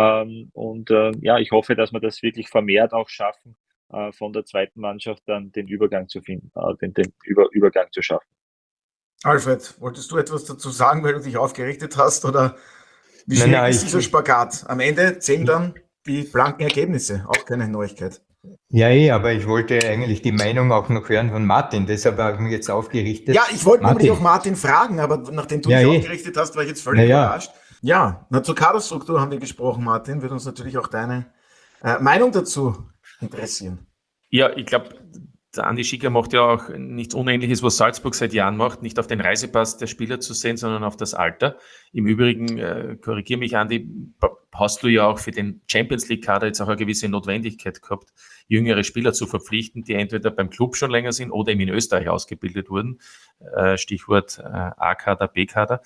Ja, ich hoffe, dass wir das wirklich vermehrt auch schaffen, von der zweiten Mannschaft dann den Übergang zu finden, den Übergang zu schaffen. Alfred, wolltest du etwas dazu sagen, weil du dich aufgerichtet hast? Oder wie schwierig ist dieser Spagat? Am Ende zählen dann die blanken Ergebnisse, auch keine Neuigkeit. Ja, aber ich wollte eigentlich die Meinung auch noch hören von Martin, deshalb habe ich mich jetzt aufgerichtet. Ja, ich wollte nämlich auch Martin fragen, aber nachdem du dich aufgerichtet hast, war ich jetzt völlig überrascht. Ja, zur Kaderstruktur haben wir gesprochen, Martin. Wird uns natürlich auch deine Meinung dazu interessieren. Ja, ich glaube, der Andi Schicker macht ja auch nichts Unähnliches, was Salzburg seit Jahren macht, nicht auf den Reisepass der Spieler zu sehen, sondern auf das Alter. Im Übrigen, korrigiere mich, Andi, hast du ja auch für den Champions-League-Kader jetzt auch eine gewisse Notwendigkeit gehabt, jüngere Spieler zu verpflichten, die entweder beim Club schon länger sind oder eben in Österreich ausgebildet wurden. Stichwort A-Kader, B-Kader.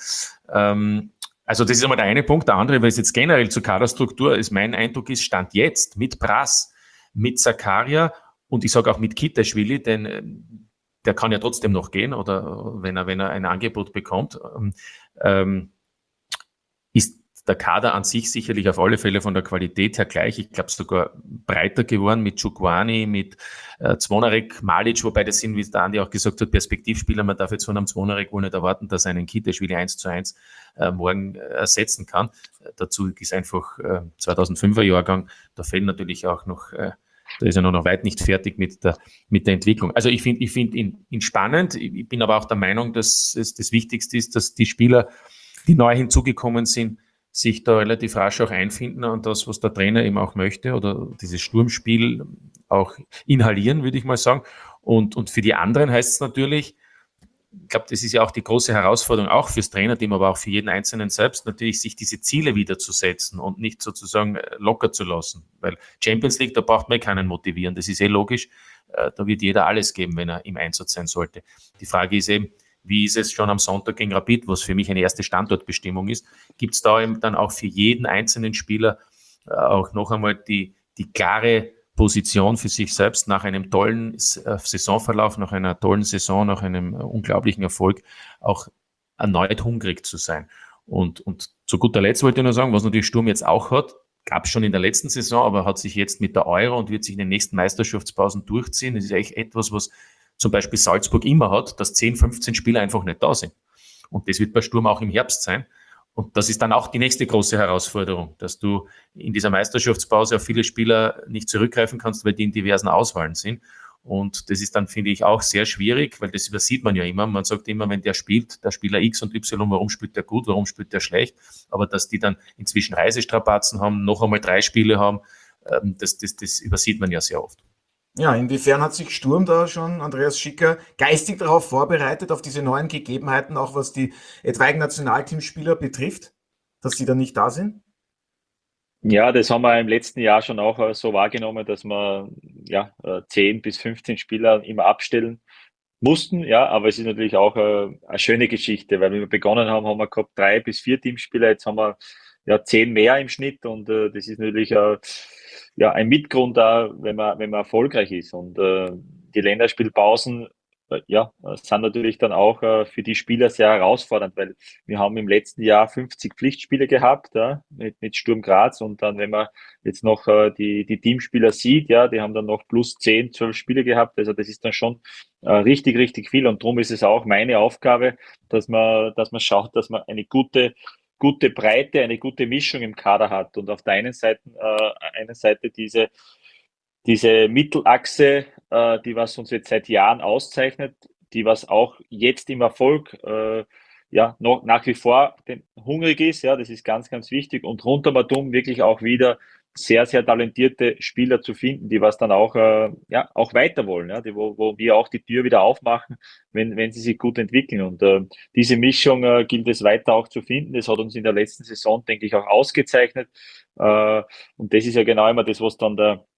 Also das ist einmal der eine Punkt. Der andere, weil es jetzt generell zur Kaderstruktur ist, mein Eindruck ist, Stand jetzt mit Brass, mit Zakaria und ich sage auch mit Kitaschwili, denn der kann ja trotzdem noch gehen oder wenn er ein Angebot bekommt, ist der Kader an sich sicherlich auf alle Fälle von der Qualität her gleich. Ich glaube sogar breiter geworden mit Chukwani, mit Zvonarek, Malic, wobei das sind, wie es der Andi auch gesagt hat, Perspektivspieler. Man darf jetzt von einem Zvonarek wohl nicht erwarten, dass er einen Kitaschwili 1:1 morgen ersetzen kann. Dazu ist einfach 2005er Jahrgang. Da fehlen natürlich auch noch da ist er noch weit nicht fertig mit der Entwicklung. Also ich finde ihn spannend. Ich bin aber auch der Meinung, dass es das Wichtigste ist, dass die Spieler, die neu hinzugekommen sind, sich da relativ rasch auch einfinden und das, was der Trainer eben auch möchte oder dieses Sturmspiel auch inhalieren, würde ich mal sagen. Und für die anderen heißt es natürlich, ich glaube, das ist ja auch die große Herausforderung, auch fürs Trainerteam, aber auch für jeden Einzelnen selbst, natürlich sich diese Ziele wieder zu setzen und nicht sozusagen locker zu lassen. Weil Champions League, da braucht man keinen motivieren, das ist logisch. Da wird jeder alles geben, wenn er im Einsatz sein sollte. Die Frage ist eben, wie ist es schon am Sonntag gegen Rapid, was für mich eine erste Standortbestimmung ist, gibt es da eben dann auch für jeden einzelnen Spieler auch noch einmal die klare Position für sich selbst nach einem tollen Saisonverlauf, nach einer tollen Saison, nach einem unglaublichen Erfolg auch erneut hungrig zu sein. Und zu guter Letzt wollte ich nur sagen, was natürlich Sturm jetzt auch hat, gab es schon in der letzten Saison, aber hat sich jetzt mit der Euro und wird sich in den nächsten Meisterschaftspausen durchziehen. Das ist eigentlich etwas, was zum Beispiel Salzburg immer hat, dass 10, 15 Spieler einfach nicht da sind. Und das wird bei Sturm auch im Herbst sein. Und das ist dann auch die nächste große Herausforderung, dass du in dieser Meisterschaftspause auf viele Spieler nicht zurückgreifen kannst, weil die in diversen Auswahlen sind. Und das ist dann, finde ich, auch sehr schwierig, weil das übersieht man ja immer. Man sagt immer, wenn der spielt, der Spieler X und Y, warum spielt der gut, warum spielt der schlecht? Aber dass die dann inzwischen Reisestrapazen haben, noch einmal 3 Spiele haben, das übersieht man ja sehr oft. Ja, inwiefern hat sich Sturm da schon, Andreas Schicker, geistig darauf vorbereitet, auf diese neuen Gegebenheiten, auch was die etwaigen Nationalteamspieler betrifft, dass sie dann nicht da sind? Ja, das haben wir im letzten Jahr schon auch so wahrgenommen, dass wir 10 bis 15 Spieler immer abstellen mussten, ja, aber es ist natürlich auch eine schöne Geschichte, weil wir begonnen haben, haben wir gehabt 3 bis 4 Teamspieler, jetzt haben wir 10 mehr im Schnitt und das ist natürlich ein Mitgrund da, wenn man erfolgreich ist und die Länderspielpausen sind natürlich dann auch für die Spieler sehr herausfordernd, weil wir haben im letzten Jahr 50 Pflichtspiele gehabt, ja, mit Sturm Graz, und dann, wenn man jetzt noch die Teamspieler sieht, ja, die haben dann noch plus 10, 12 Spiele gehabt, also das ist dann schon richtig, richtig viel, und darum ist es auch meine Aufgabe, dass man schaut, dass man eine gute Breite, eine gute Mischung im Kader hat, und auf der einen Seite diese Mittelachse, die was uns jetzt seit Jahren auszeichnet, die was auch jetzt im Erfolg noch nach wie vor hungrig ist, ja, das ist ganz, ganz wichtig, und rundum wirklich auch wieder sehr, sehr talentierte Spieler zu finden, die was dann auch auch weiter wollen, ja, wo wir auch die Tür wieder aufmachen, wenn sie sich gut entwickeln, und diese Mischung gilt es weiter auch zu finden. Das hat uns in der letzten Saison, denke ich, auch ausgezeichnet, und das ist ja genau immer das, was dann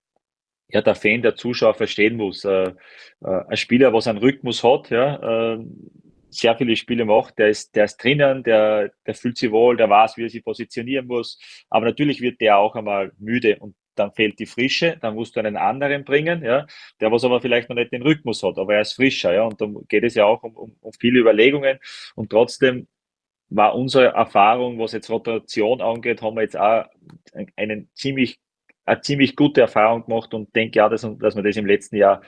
der Fan, der Zuschauer verstehen muss. Ein Spieler, was einen Rhythmus hat, ja, sehr viele Spiele macht, der ist drinnen, der fühlt sich wohl, der weiß, wie er sich positionieren muss. Aber natürlich wird der auch einmal müde, und dann fehlt die Frische, dann musst du einen anderen bringen, ja, der was aber vielleicht noch nicht den Rhythmus hat, aber er ist frischer, ja, und dann geht es ja auch um viele Überlegungen, und trotzdem war unsere Erfahrung, was jetzt Rotation angeht, haben wir jetzt auch eine ziemlich gute Erfahrung gemacht, und denke auch, dass wir das im letzten Jahr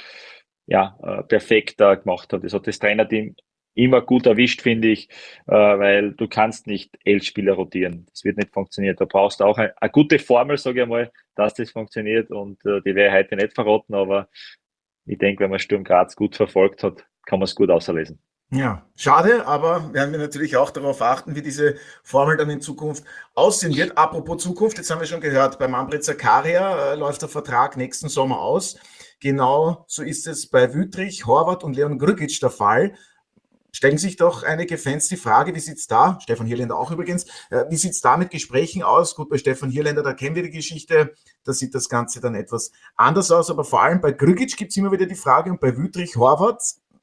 perfekt gemacht haben. Das hat das Trainerteam immer gut erwischt, finde ich, weil du kannst nicht 11 Spieler rotieren. Das wird nicht funktionieren. Da brauchst du auch eine gute Formel, sage ich einmal, dass das funktioniert, und die werde ich heute nicht verraten, aber ich denke, wenn man Sturm Graz gut verfolgt hat, kann man es gut auslesen. Ja, schade, aber werden wir natürlich auch darauf achten, wie diese Formel dann in Zukunft aussehen wird. Apropos Zukunft, jetzt haben wir schon gehört, bei Manfred Zakaria läuft der Vertrag nächsten Sommer aus. Genau so ist es bei Wüttrich, Horvath und Leon Grgic der Fall. Stellen sich doch einige Fans die Frage, wie sieht's da, Stefan Hierländer auch übrigens, wie sieht's da mit Gesprächen aus? Gut, bei Stefan Hierländer, da kennen wir die Geschichte, da sieht das Ganze dann etwas anders aus, aber vor allem bei Grgic gibt's immer wieder die Frage, und bei Wüttrich, Horvath,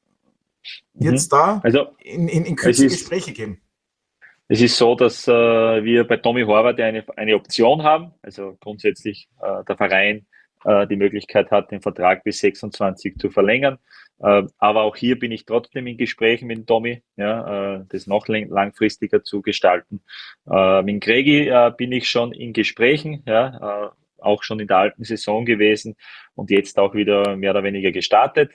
wird es da in Kürze Gespräche geben? Es ist so, dass wir bei Tommy Horvath eine Option haben, also grundsätzlich der Verein die Möglichkeit hat, den Vertrag bis 26 zu verlängern. Aber auch hier bin ich trotzdem in Gesprächen mit Tommy, ja, das noch langfristiger zu gestalten. Mit Gregi bin ich schon in Gesprächen, ja, auch schon in der alten Saison gewesen und jetzt auch wieder mehr oder weniger gestartet.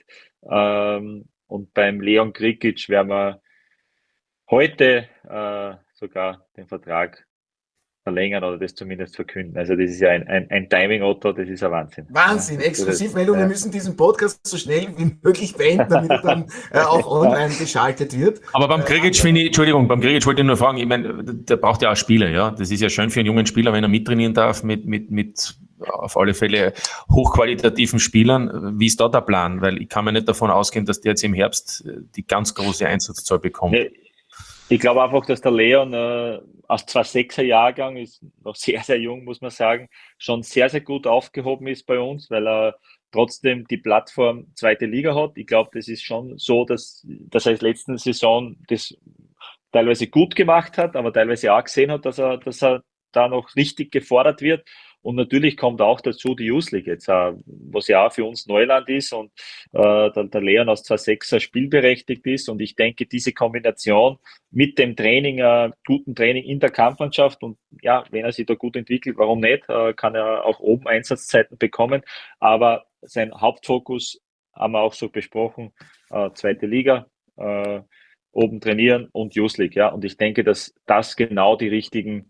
Und beim Leon Grgic werden wir heute sogar den Vertrag verlängern oder das zumindest verkünden. Also das ist ja ein Timing, Otto, das ist ein Wahnsinn. Wahnsinn, Exklusivmeldung. Wir müssen diesen Podcast so schnell wie möglich beenden, damit er dann auch online geschaltet wird. Aber beim Grgic finde ich, Entschuldigung, beim Grgic wollte ich nur fragen, ich meine, der braucht ja auch Spiele, ja. Das ist ja schön für einen jungen Spieler, wenn er mittrainieren darf mit auf alle Fälle hochqualitativen Spielern. Wie ist da der Plan? Weil ich kann mir nicht davon ausgehen, dass der jetzt im Herbst die ganz große Einsatzzahl bekommt. Nee, ich glaube einfach, dass der Leon aus 2006er Jahrgang ist noch sehr, sehr jung, muss man sagen, schon sehr, sehr gut aufgehoben ist bei uns, weil er trotzdem die Plattform zweite Liga hat. Ich glaube, das ist schon so, dass er in der letzten Saison das teilweise gut gemacht hat, aber teilweise auch gesehen hat, dass er da noch richtig gefordert wird. Und natürlich kommt auch dazu die Youth League jetzt, was ja auch für uns Neuland ist und der Leon aus 2006er spielberechtigt ist. Und ich denke, diese Kombination mit dem Training, guten Training in der Kampfmannschaft und ja, wenn er sich da gut entwickelt, warum nicht, kann er auch oben Einsatzzeiten bekommen. Aber sein Hauptfokus haben wir auch so besprochen, zweite Liga, oben trainieren und Youth League. Ja. Und ich denke, dass das genau die richtigen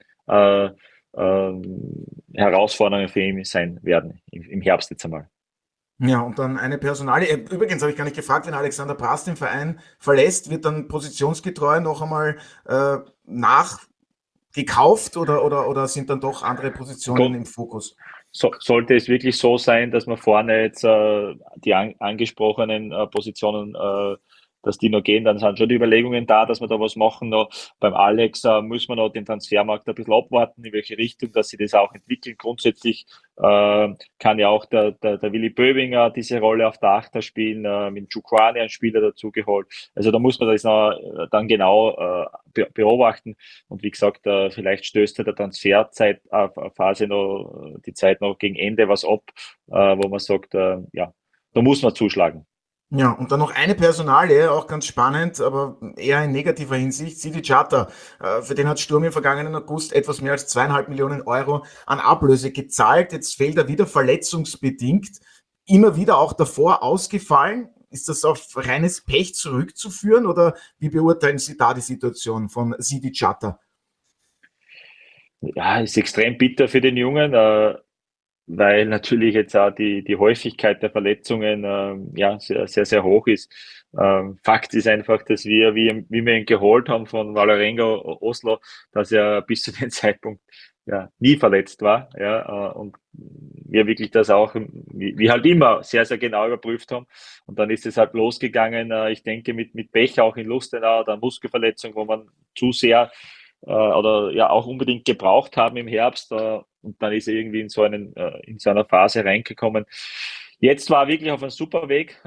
Herausforderungen für ihn sein werden im Herbst jetzt einmal. Ja, und dann eine Personalie. Übrigens habe ich gar nicht gefragt, wenn Alexander Brass den Verein verlässt, wird dann positionsgetreu noch einmal nachgekauft oder sind dann doch andere Positionen im Fokus? Sollte es wirklich so sein, dass man vorne jetzt die angesprochenen Positionen dass die noch gehen, dann sind schon die Überlegungen da, dass wir da was machen. Noch beim Alex muss man noch den Transfermarkt ein bisschen abwarten, in welche Richtung, dass sie das auch entwickeln. Grundsätzlich kann ja auch der Willi Böbinger diese Rolle auf der Achter spielen, mit Chukwani einen Spieler dazu geholt. Also da muss man das noch, dann genau beobachten. Und wie gesagt, vielleicht stößt der Transferphase noch die Zeit noch gegen Ende was ab, wo man sagt, ja, da muss man zuschlagen. Ja, und dann noch eine Personalie, auch ganz spannend, aber eher in negativer Hinsicht. Sidi Chata, für den hat Sturm im vergangenen August etwas mehr als 2,5 Millionen Euro an Ablöse gezahlt. Jetzt fehlt er wieder verletzungsbedingt, immer wieder auch davor ausgefallen. Ist das auf reines Pech zurückzuführen oder wie beurteilen Sie da die Situation von Sidi Chata? Ja, ist extrem bitter für den Jungen, weil natürlich jetzt auch die Häufigkeit der Verletzungen ja sehr, sehr, sehr hoch ist. Fakt ist einfach, dass wie wir ihn geholt haben von Vålerenga Oslo, dass er bis zu dem Zeitpunkt ja nie verletzt war, ja, und wir wirklich das auch, wie halt immer, sehr, sehr genau überprüft haben. Und dann ist es halt losgegangen, ich denke, mit Pech auch in Lustenau, dann Muskelverletzung, wo man zu sehr oder ja auch unbedingt gebraucht haben im Herbst. Und dann ist er irgendwie in so einer Phase reingekommen. Jetzt war er wirklich auf einem super Weg.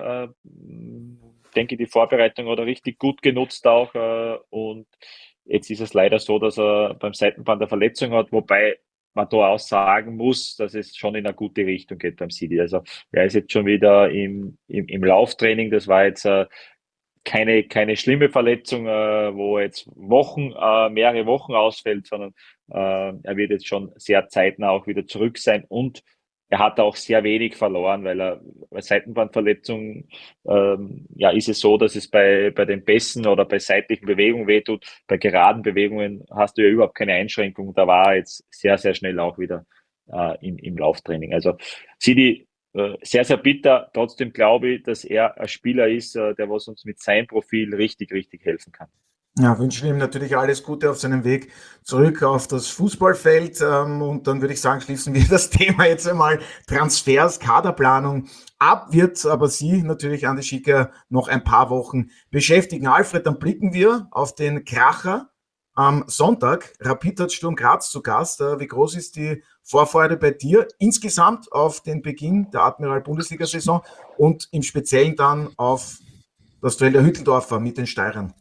Denke, die Vorbereitung hat er richtig gut genutzt auch. Und jetzt ist es leider so, dass er beim Seitenband eine Verletzung hat, wobei man da auch sagen muss, dass es schon in eine gute Richtung geht beim Sidi. Also er ist jetzt schon wieder im Lauftraining. Das war jetzt keine schlimme Verletzung, wo jetzt mehrere Wochen ausfällt, sondern er wird jetzt schon sehr zeitnah auch wieder zurück sein und er hat auch sehr wenig verloren, weil er bei Seitenbandverletzungen ja ist es so, dass es bei den Pässen oder bei seitlichen Bewegungen wehtut. Bei geraden Bewegungen hast du ja überhaupt keine Einschränkung. Da war er jetzt sehr, sehr schnell auch wieder im Lauftraining. Also Sidi sehr, sehr bitter. Trotzdem glaube ich, dass er ein Spieler ist, der was uns mit seinem Profil richtig, richtig helfen kann. Ja, wünschen ihm natürlich alles Gute auf seinem Weg zurück auf das Fußballfeld. Und dann würde ich sagen, schließen wir das Thema jetzt einmal Transfers, Kaderplanung ab, wird aber Sie natürlich, Andi Schicker, noch ein paar Wochen beschäftigen. Alfred, dann blicken wir auf den Kracher am Sonntag. Rapid hat Sturm Graz zu Gast. Wie groß ist die Vorfreude bei dir insgesamt auf den Beginn der Admiral-Bundesliga-Saison und im Speziellen dann auf das Duell der Hütteldorfer mit den Steirern?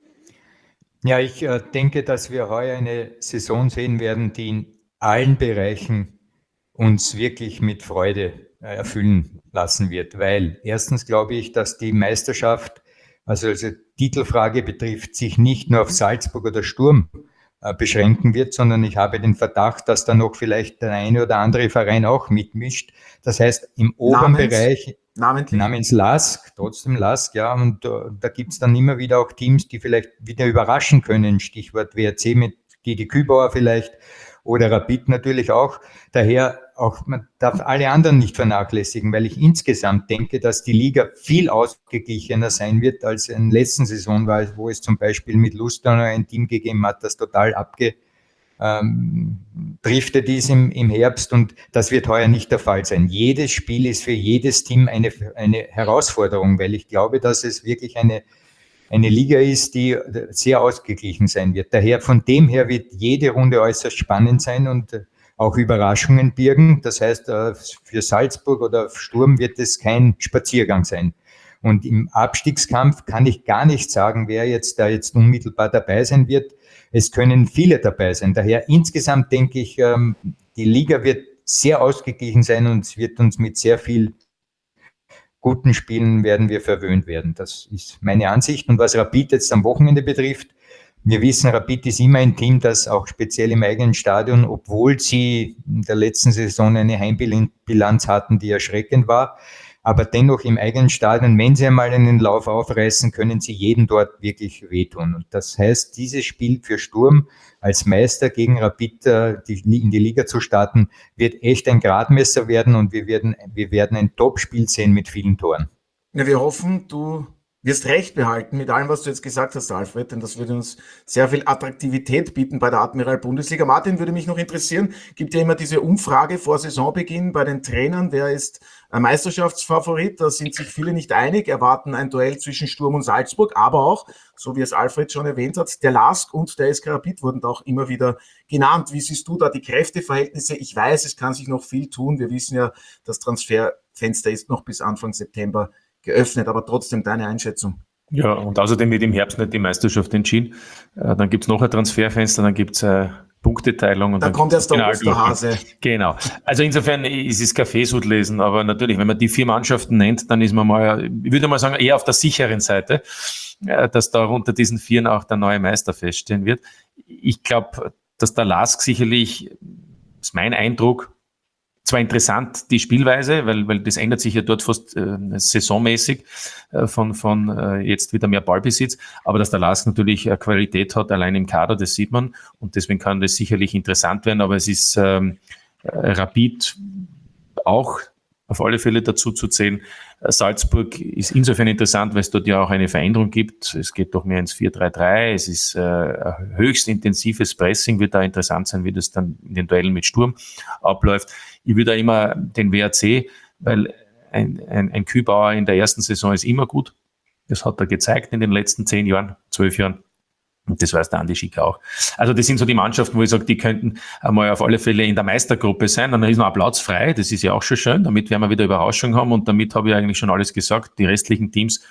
Ja, ich denke, dass wir heuer eine Saison sehen werden, die in allen Bereichen uns wirklich mit Freude erfüllen lassen wird, weil erstens glaube ich, dass die Meisterschaft, also Titelfrage betrifft, sich nicht nur auf Salzburg oder Sturm beschränken wird, sondern ich habe den Verdacht, dass da noch vielleicht der eine oder andere Verein auch mitmischt. Das heißt, im oberen Bereich namens LASK, trotzdem LASK, ja, und da gibt's dann immer wieder auch Teams, die vielleicht wieder überraschen können, Stichwort WRC mit Didi Kübauer vielleicht oder Rapid natürlich auch. Daher auch, man darf alle anderen nicht vernachlässigen, weil ich insgesamt denke, dass die Liga viel ausgeglichener sein wird, als in der letzten Saison war, wo es zum Beispiel mit Lustenau ein Team gegeben hat, das total driftet ist im Herbst, und das wird heuer nicht der Fall sein. Jedes Spiel ist für jedes Team eine Herausforderung, weil ich glaube, dass es wirklich eine Liga ist, die sehr ausgeglichen sein wird. Daher von dem her wird jede Runde äußerst spannend sein und auch Überraschungen birgen. Das heißt, für Salzburg oder Sturm wird es kein Spaziergang sein. Und im Abstiegskampf kann ich gar nicht sagen, wer jetzt unmittelbar dabei sein wird. Es können viele dabei sein. Daher insgesamt denke ich, die Liga wird sehr ausgeglichen sein und es wird uns mit sehr viel guten Spielen werden wir verwöhnt werden. Das ist meine Ansicht. Und was Rapid jetzt am Wochenende betrifft, wir wissen, Rapid ist immer ein Team, das auch speziell im eigenen Stadion, obwohl sie in der letzten Saison eine Heimbilanz hatten, die erschreckend war, aber dennoch im eigenen Stadion, wenn sie einmal einen Lauf aufreißen, können sie jedem dort wirklich wehtun. Und das heißt, dieses Spiel für Sturm als Meister gegen Rapid in die Liga zu starten, wird echt ein Gradmesser werden und wir werden ein Top-Spiel sehen mit vielen Toren. Ja, wir hoffen, du wirst recht behalten mit allem, was du jetzt gesagt hast, Alfred, denn das würde uns sehr viel Attraktivität bieten bei der Admiral Bundesliga. Martin, würde mich noch interessieren, gibt ja immer diese Umfrage vor Saisonbeginn bei den Trainern, wer ist ein Meisterschaftsfavorit? Da sind sich viele nicht einig, erwarten ein Duell zwischen Sturm und Salzburg, aber auch, so wie es Alfred schon erwähnt hat, der LASK und der SK Rapid wurden da auch immer wieder genannt. Wie siehst du da die Kräfteverhältnisse? Ich weiß, es kann sich noch viel tun. Wir wissen ja, das Transferfenster ist noch bis Anfang September geöffnet, aber trotzdem deine Einschätzung. Ja, und außerdem wird im Herbst nicht die Meisterschaft entschieden. Dann gibt es noch ein Transferfenster, dann gibt es Punkteteilung. Und Da dann kommt erst der Final Osterhase. Genau. Also insofern ist es Kaffeesud lesen, aber natürlich, wenn man die 4 Mannschaften nennt, dann ist man mal, ich würde mal sagen, eher auf der sicheren Seite, dass da unter diesen 4 auch der neue Meister feststehen wird. Ich glaube, dass der LASK sicherlich, ist mein Eindruck, zwar interessant die Spielweise, weil das ändert sich ja dort fast saisonmäßig von jetzt wieder mehr Ballbesitz, aber dass der LASK natürlich Qualität hat, allein im Kader, das sieht man und deswegen kann das sicherlich interessant werden, aber es ist Rapid auch auf alle Fälle dazu zu zählen. Salzburg ist insofern interessant, weil es dort ja auch eine Veränderung gibt. Es geht doch mehr ins 4-3-3. Es ist ein höchst intensives Pressing, wird da interessant sein, wie das dann in den Duellen mit Sturm abläuft. Ich würde da immer den WRC, weil ein Kübauer in der ersten Saison ist immer gut. Das hat er gezeigt in den letzten 10 Jahren, 12 Jahren. Und das weiß der Andi Schicker auch. Also das sind so die Mannschaften, wo ich sage, die könnten einmal auf alle Fälle in der Meistergruppe sein. Dann ist noch ein Platz frei, das ist ja auch schon schön. Damit werden wir wieder Überraschung haben und damit habe ich eigentlich schon alles gesagt. Die restlichen Teams,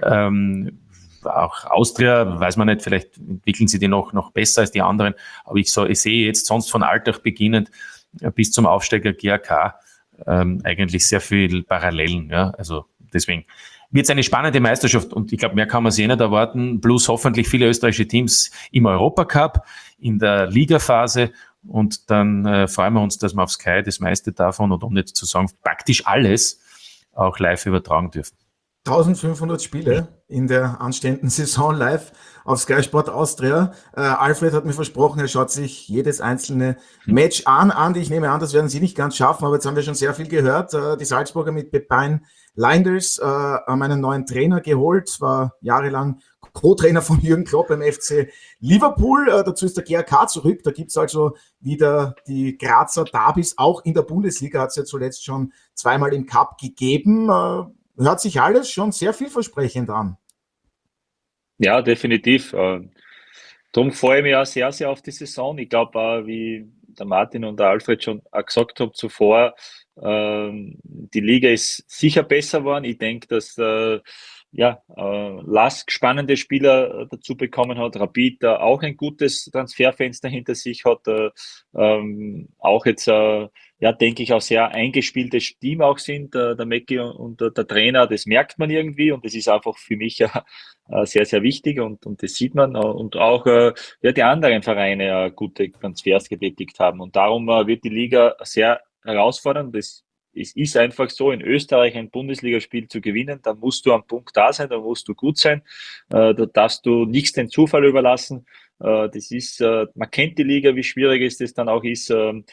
auch Austria, weiß man nicht, vielleicht entwickeln sie die noch besser als die anderen. Aber ich sehe jetzt sonst von Altach beginnend bis zum Aufsteiger GAK eigentlich sehr viel Parallelen. Ja? Also deswegen wird es eine spannende Meisterschaft und ich glaube, mehr kann man sich nicht erwarten, plus hoffentlich viele österreichische Teams im Europacup, in der Ligaphase und dann freuen wir uns, dass wir auf Sky das meiste davon und um nicht zu sagen, praktisch alles auch live übertragen dürfen. 1500 Spiele in der anstehenden Saison live auf Sky Sport Austria. Alfred hat mir versprochen, er schaut sich jedes einzelne Match an. Andi, ich nehme an, das werden Sie nicht ganz schaffen, aber jetzt haben wir schon sehr viel gehört. Die Salzburger mit Pepijn Leinders haben einen neuen Trainer geholt, war jahrelang Co-Trainer von Jürgen Klopp beim FC Liverpool. Dazu ist der GAK zurück. Da gibt es also wieder die Grazer Derbys. Auch in der Bundesliga hat es ja zuletzt schon 2-mal im Cup gegeben. Hört sich alles schon sehr vielversprechend an. Ja, definitiv. Darum freue ich mich auch sehr, sehr auf die Saison. Ich glaube, wie der Martin und der Alfred schon auch gesagt haben zuvor, die Liga ist sicher besser geworden. Ich denke, dass LASK spannende Spieler dazu bekommen hat. Rapid auch ein gutes Transferfenster hinter sich hat. Auch jetzt, denke ich, auch sehr eingespieltes Team auch sind. Der Mecki und der Trainer, das merkt man irgendwie und das ist einfach für mich sehr, sehr wichtig und das sieht man. Und auch die anderen Vereine gute Transfers getätigt haben. Und darum wird die Liga sehr herausfordernd. Es ist einfach so, in Österreich ein Bundesligaspiel zu gewinnen, da musst du am Punkt da sein, da musst du gut sein, da darfst du nichts den Zufall überlassen. Das ist, man kennt die Liga, wie schwierig es das dann auch ist.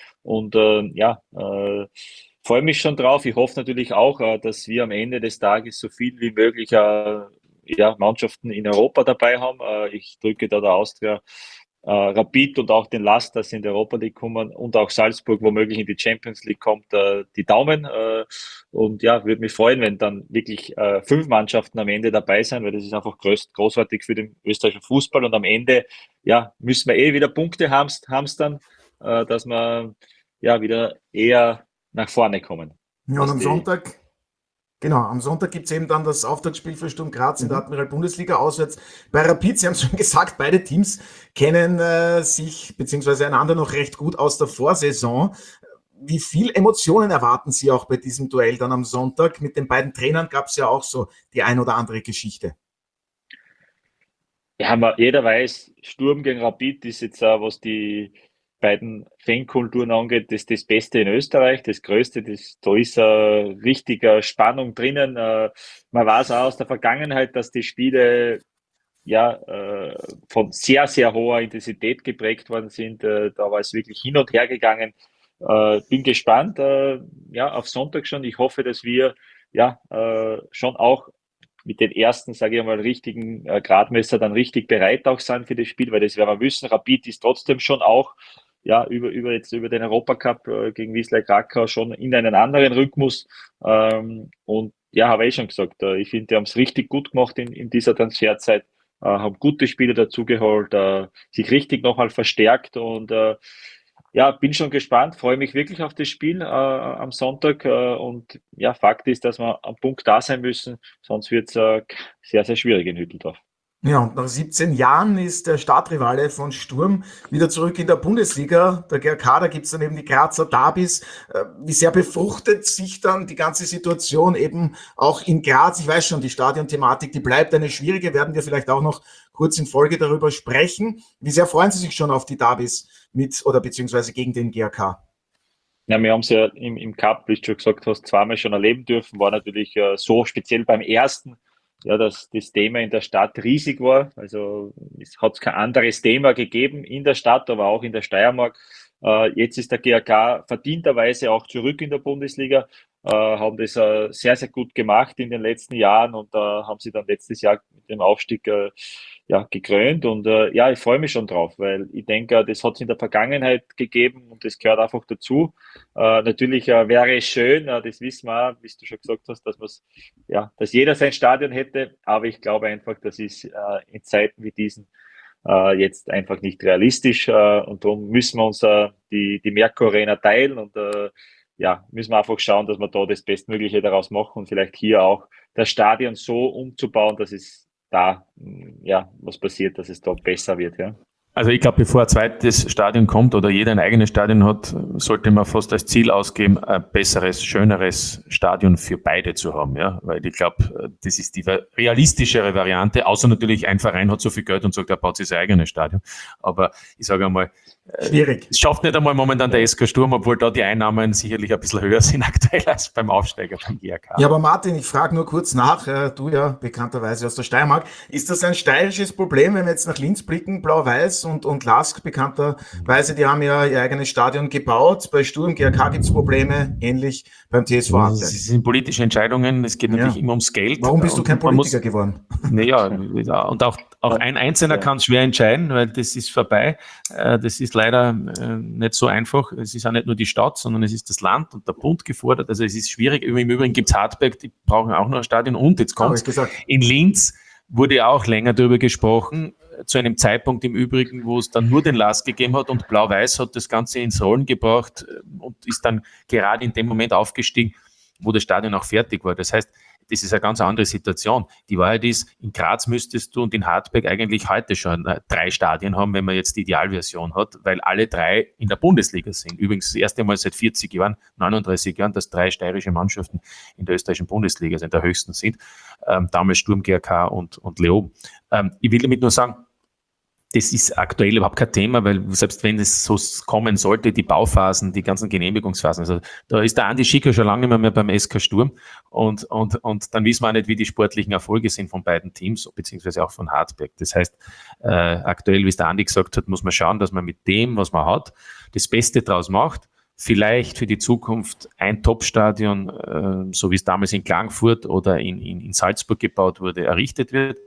Freue mich schon drauf. Ich hoffe natürlich auch, dass wir am Ende des Tages so viel wie möglich Mannschaften in Europa dabei haben. Ich drücke da der Austria, Rapid und auch den LASK, dass sie in die Europa League kommen und auch Salzburg womöglich in die Champions League kommt, die Daumen. Und ja, würde mich freuen, wenn dann wirklich 5 Mannschaften am Ende dabei sein, weil das ist einfach großartig für den österreichischen Fußball. Und am Ende müssen wir wieder Punkte hamstern, dass wir wieder eher nach vorne kommen. Ja, und am Sonntag gibt es eben dann das Auftaktspiel für Sturm Graz in der Admiral Bundesliga auswärts bei Rapid. Sie haben schon gesagt, beide Teams kennen sich bzw. einander noch recht gut aus der Vorsaison. Wie viel Emotionen erwarten Sie auch bei diesem Duell dann am Sonntag? Mit den beiden Trainern gab es ja auch so die ein oder andere Geschichte. Ja, jeder weiß, Sturm gegen Rapid ist jetzt was die beiden Fankulturen angeht, das Beste in Österreich, das Größte, da ist richtiger Spannung drinnen. Man weiß auch aus der Vergangenheit, dass die Spiele von sehr, sehr hoher Intensität geprägt worden sind. Da war es wirklich hin und her gegangen. Bin gespannt auf Sonntag schon. Ich hoffe, dass wir schon auch mit den ersten, sage ich mal, richtigen Gradmesser dann richtig bereit auch sind für das Spiel, weil das werden wir müssen. Rapid ist trotzdem schon auch über den Europacup gegen Wisla Krakau schon in einen anderen Rhythmus. Und ja, habe ich schon gesagt, ich finde, die haben es richtig gut gemacht in dieser Transferzeit, haben gute Spieler dazugeholt, sich richtig nochmal verstärkt und bin schon gespannt, freue mich wirklich auf das Spiel am Sonntag und Fakt ist, dass wir am Punkt da sein müssen, sonst wird es sehr, sehr schwierig in Hütteldorf. Ja, und nach 17 Jahren ist der Stadtrivale von Sturm wieder zurück in der Bundesliga. Der GRK, da gibt's dann eben die Grazer Derbys. Wie sehr befruchtet sich dann die ganze Situation eben auch in Graz? Ich weiß schon, die Stadionthematik, die bleibt eine schwierige, werden wir vielleicht auch noch kurz in Folge darüber sprechen. Wie sehr freuen Sie sich schon auf die Derbys mit oder beziehungsweise gegen den GRK? Ja, wir haben es ja im Cup, wie du schon gesagt hast, zweimal schon erleben dürfen. War natürlich so speziell beim ersten, ja, dass das Thema in der Stadt riesig war. Also es hat kein anderes Thema gegeben in der Stadt, aber auch in der Steiermark. Jetzt ist der GRK verdienterweise auch zurück in der Bundesliga, haben das sehr, sehr gut gemacht in den letzten Jahren und haben sie dann letztes Jahr mit dem Aufstieg gekrönt. Und ja, ich freue mich schon drauf, weil ich denke, das hat es in der Vergangenheit gegeben und das gehört einfach dazu. Natürlich wäre es schön, das wissen wir auch, wie du schon gesagt hast, dass jeder sein Stadion hätte, aber ich glaube einfach, das ist in Zeiten wie diesen jetzt einfach nicht realistisch und darum müssen wir uns die Merkur Arena teilen und müssen wir einfach schauen, dass wir da das Bestmögliche daraus machen und vielleicht hier auch das Stadion so umzubauen, dass es da was passiert, dass es da besser wird. Ja. Also ich glaube, bevor ein zweites Stadion kommt oder jeder ein eigenes Stadion hat, sollte man fast als Ziel ausgeben, ein besseres, schöneres Stadion für beide zu haben. Ja? Weil ich glaube, das ist die realistischere Variante, außer natürlich ein Verein hat so viel Geld und sagt, er baut sich sein eigenes Stadion. Aber ich sage einmal, schwierig. Es schafft nicht einmal momentan der SK Sturm, obwohl da die Einnahmen sicherlich ein bisschen höher sind aktuell als beim Aufsteiger beim GRK. Ja, aber Martin, ich frage nur kurz nach, du ja bekannterweise aus der Steiermark, ist das ein steirisches Problem, wenn wir jetzt nach Linz blicken, Blau-Weiß und Lask bekannterweise, die haben ja ihr eigenes Stadion gebaut, bei Sturm, GRK gibt es Probleme, ähnlich beim TSV Aachen. Das sind politische Entscheidungen, es geht natürlich immer ums Geld. Warum bist du kein Politiker geworden? Naja, und auch ein Einzelner kann es schwer entscheiden, weil das ist vorbei. Das ist leider nicht so einfach. Es ist auch nicht nur die Stadt, sondern es ist das Land und der Bund gefordert. Also es ist schwierig. Im Übrigen gibt es Hartberg, die brauchen auch noch ein Stadion. Und jetzt kommt in Linz wurde auch länger darüber gesprochen, zu einem Zeitpunkt im Übrigen, wo es dann nur den Lask gegeben hat und Blau-Weiß hat das Ganze ins Rollen gebracht und ist dann gerade in dem Moment aufgestiegen, wo das Stadion auch fertig war. Das heißt, das ist eine ganz andere Situation. Die Wahrheit ist, in Graz müsstest du und in Hartberg eigentlich heute schon 3 Stadien haben, wenn man jetzt die Idealversion hat, weil alle 3 in der Bundesliga sind. Übrigens das erste Mal seit 40 Jahren, 39 Jahren, dass 3 steirische Mannschaften in der österreichischen Bundesliga in der höchsten sind. Damals Sturm, GRK und Leoben. Ich will damit nur sagen, das ist aktuell überhaupt kein Thema, weil selbst wenn es so kommen sollte, die Bauphasen, die ganzen Genehmigungsphasen, also da ist der Andi Schicker schon lange nicht mehr beim SK Sturm und dann wissen wir auch nicht, wie die sportlichen Erfolge sind von beiden Teams, beziehungsweise auch von Hartberg. Das heißt, aktuell, wie es der Andi gesagt hat, muss man schauen, dass man mit dem, was man hat, das Beste draus macht. Vielleicht für die Zukunft ein Top-Stadion, so wie es damals in Klagenfurt oder in Salzburg gebaut wurde, errichtet wird.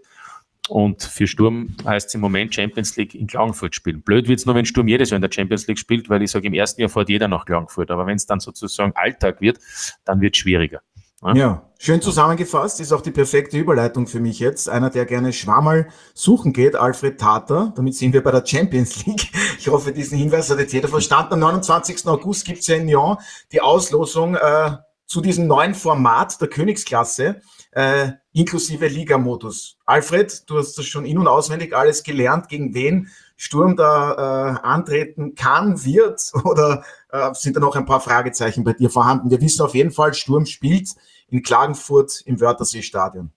Und für Sturm heißt es im Moment Champions League in Klagenfurt spielen. Blöd wird es nur, wenn Sturm jedes Jahr in der Champions League spielt, weil ich sage, im ersten Jahr fährt jeder nach Klagenfurt. Aber wenn es dann sozusagen Alltag wird, dann wird es schwieriger. Ja, schön zusammengefasst, ist auch die perfekte Überleitung für mich jetzt. Einer, der gerne Schwammerl suchen geht, Alfred Tater. Damit sind wir bei der Champions League. Ich hoffe, diesen Hinweis hat jetzt jeder verstanden. Am 29. August gibt es ja in Lyon die Auslosung zu diesem neuen Format der Königsklasse, inklusive Liga-Modus. Alfred, du hast das schon in- und auswendig alles gelernt, gegen wen Sturm da antreten kann, wird, oder sind da noch ein paar Fragezeichen bei dir vorhanden? Wir wissen auf jeden Fall, Sturm spielt in Klagenfurt im Wörthersee-Stadion.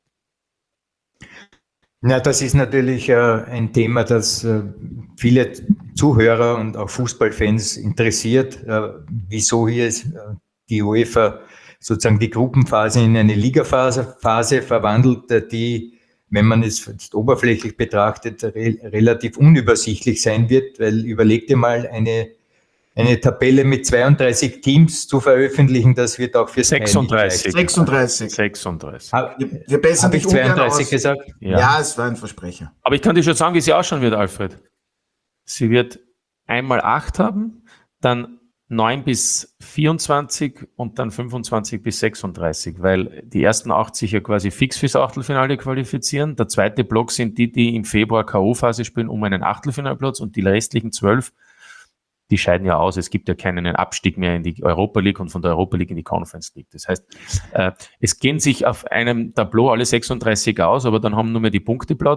Na, das ist natürlich ein Thema, das viele Zuhörer und auch Fußballfans interessiert. Wieso hier ist die UEFA sozusagen die Gruppenphase in eine Ligaphase verwandelt, die, wenn man es oberflächlich betrachtet, relativ unübersichtlich sein wird, weil überleg dir mal, eine Tabelle mit 32 Teams zu veröffentlichen, das wird auch für 36. 36. Wir bessern Habe ich 32 gesagt? Ja, es war ein Versprecher. Aber ich kann dir schon sagen, wie sie ausschauen wird, Alfred. Sie wird einmal 8 haben, dann 9 bis 24 und dann 25 bis 36, weil die ersten 8 sich ja quasi fix fürs Achtelfinale qualifizieren. Der zweite Block sind die im Februar K.O.-Phase spielen um einen Achtelfinalplatz und die restlichen 12, die scheiden ja aus. Es gibt ja keinen Abstieg mehr in die Europa League und von der Europa League in die Conference League. Das heißt, es gehen sich auf einem Tableau alle 36 aus, aber dann haben nur mehr die Punkte Platz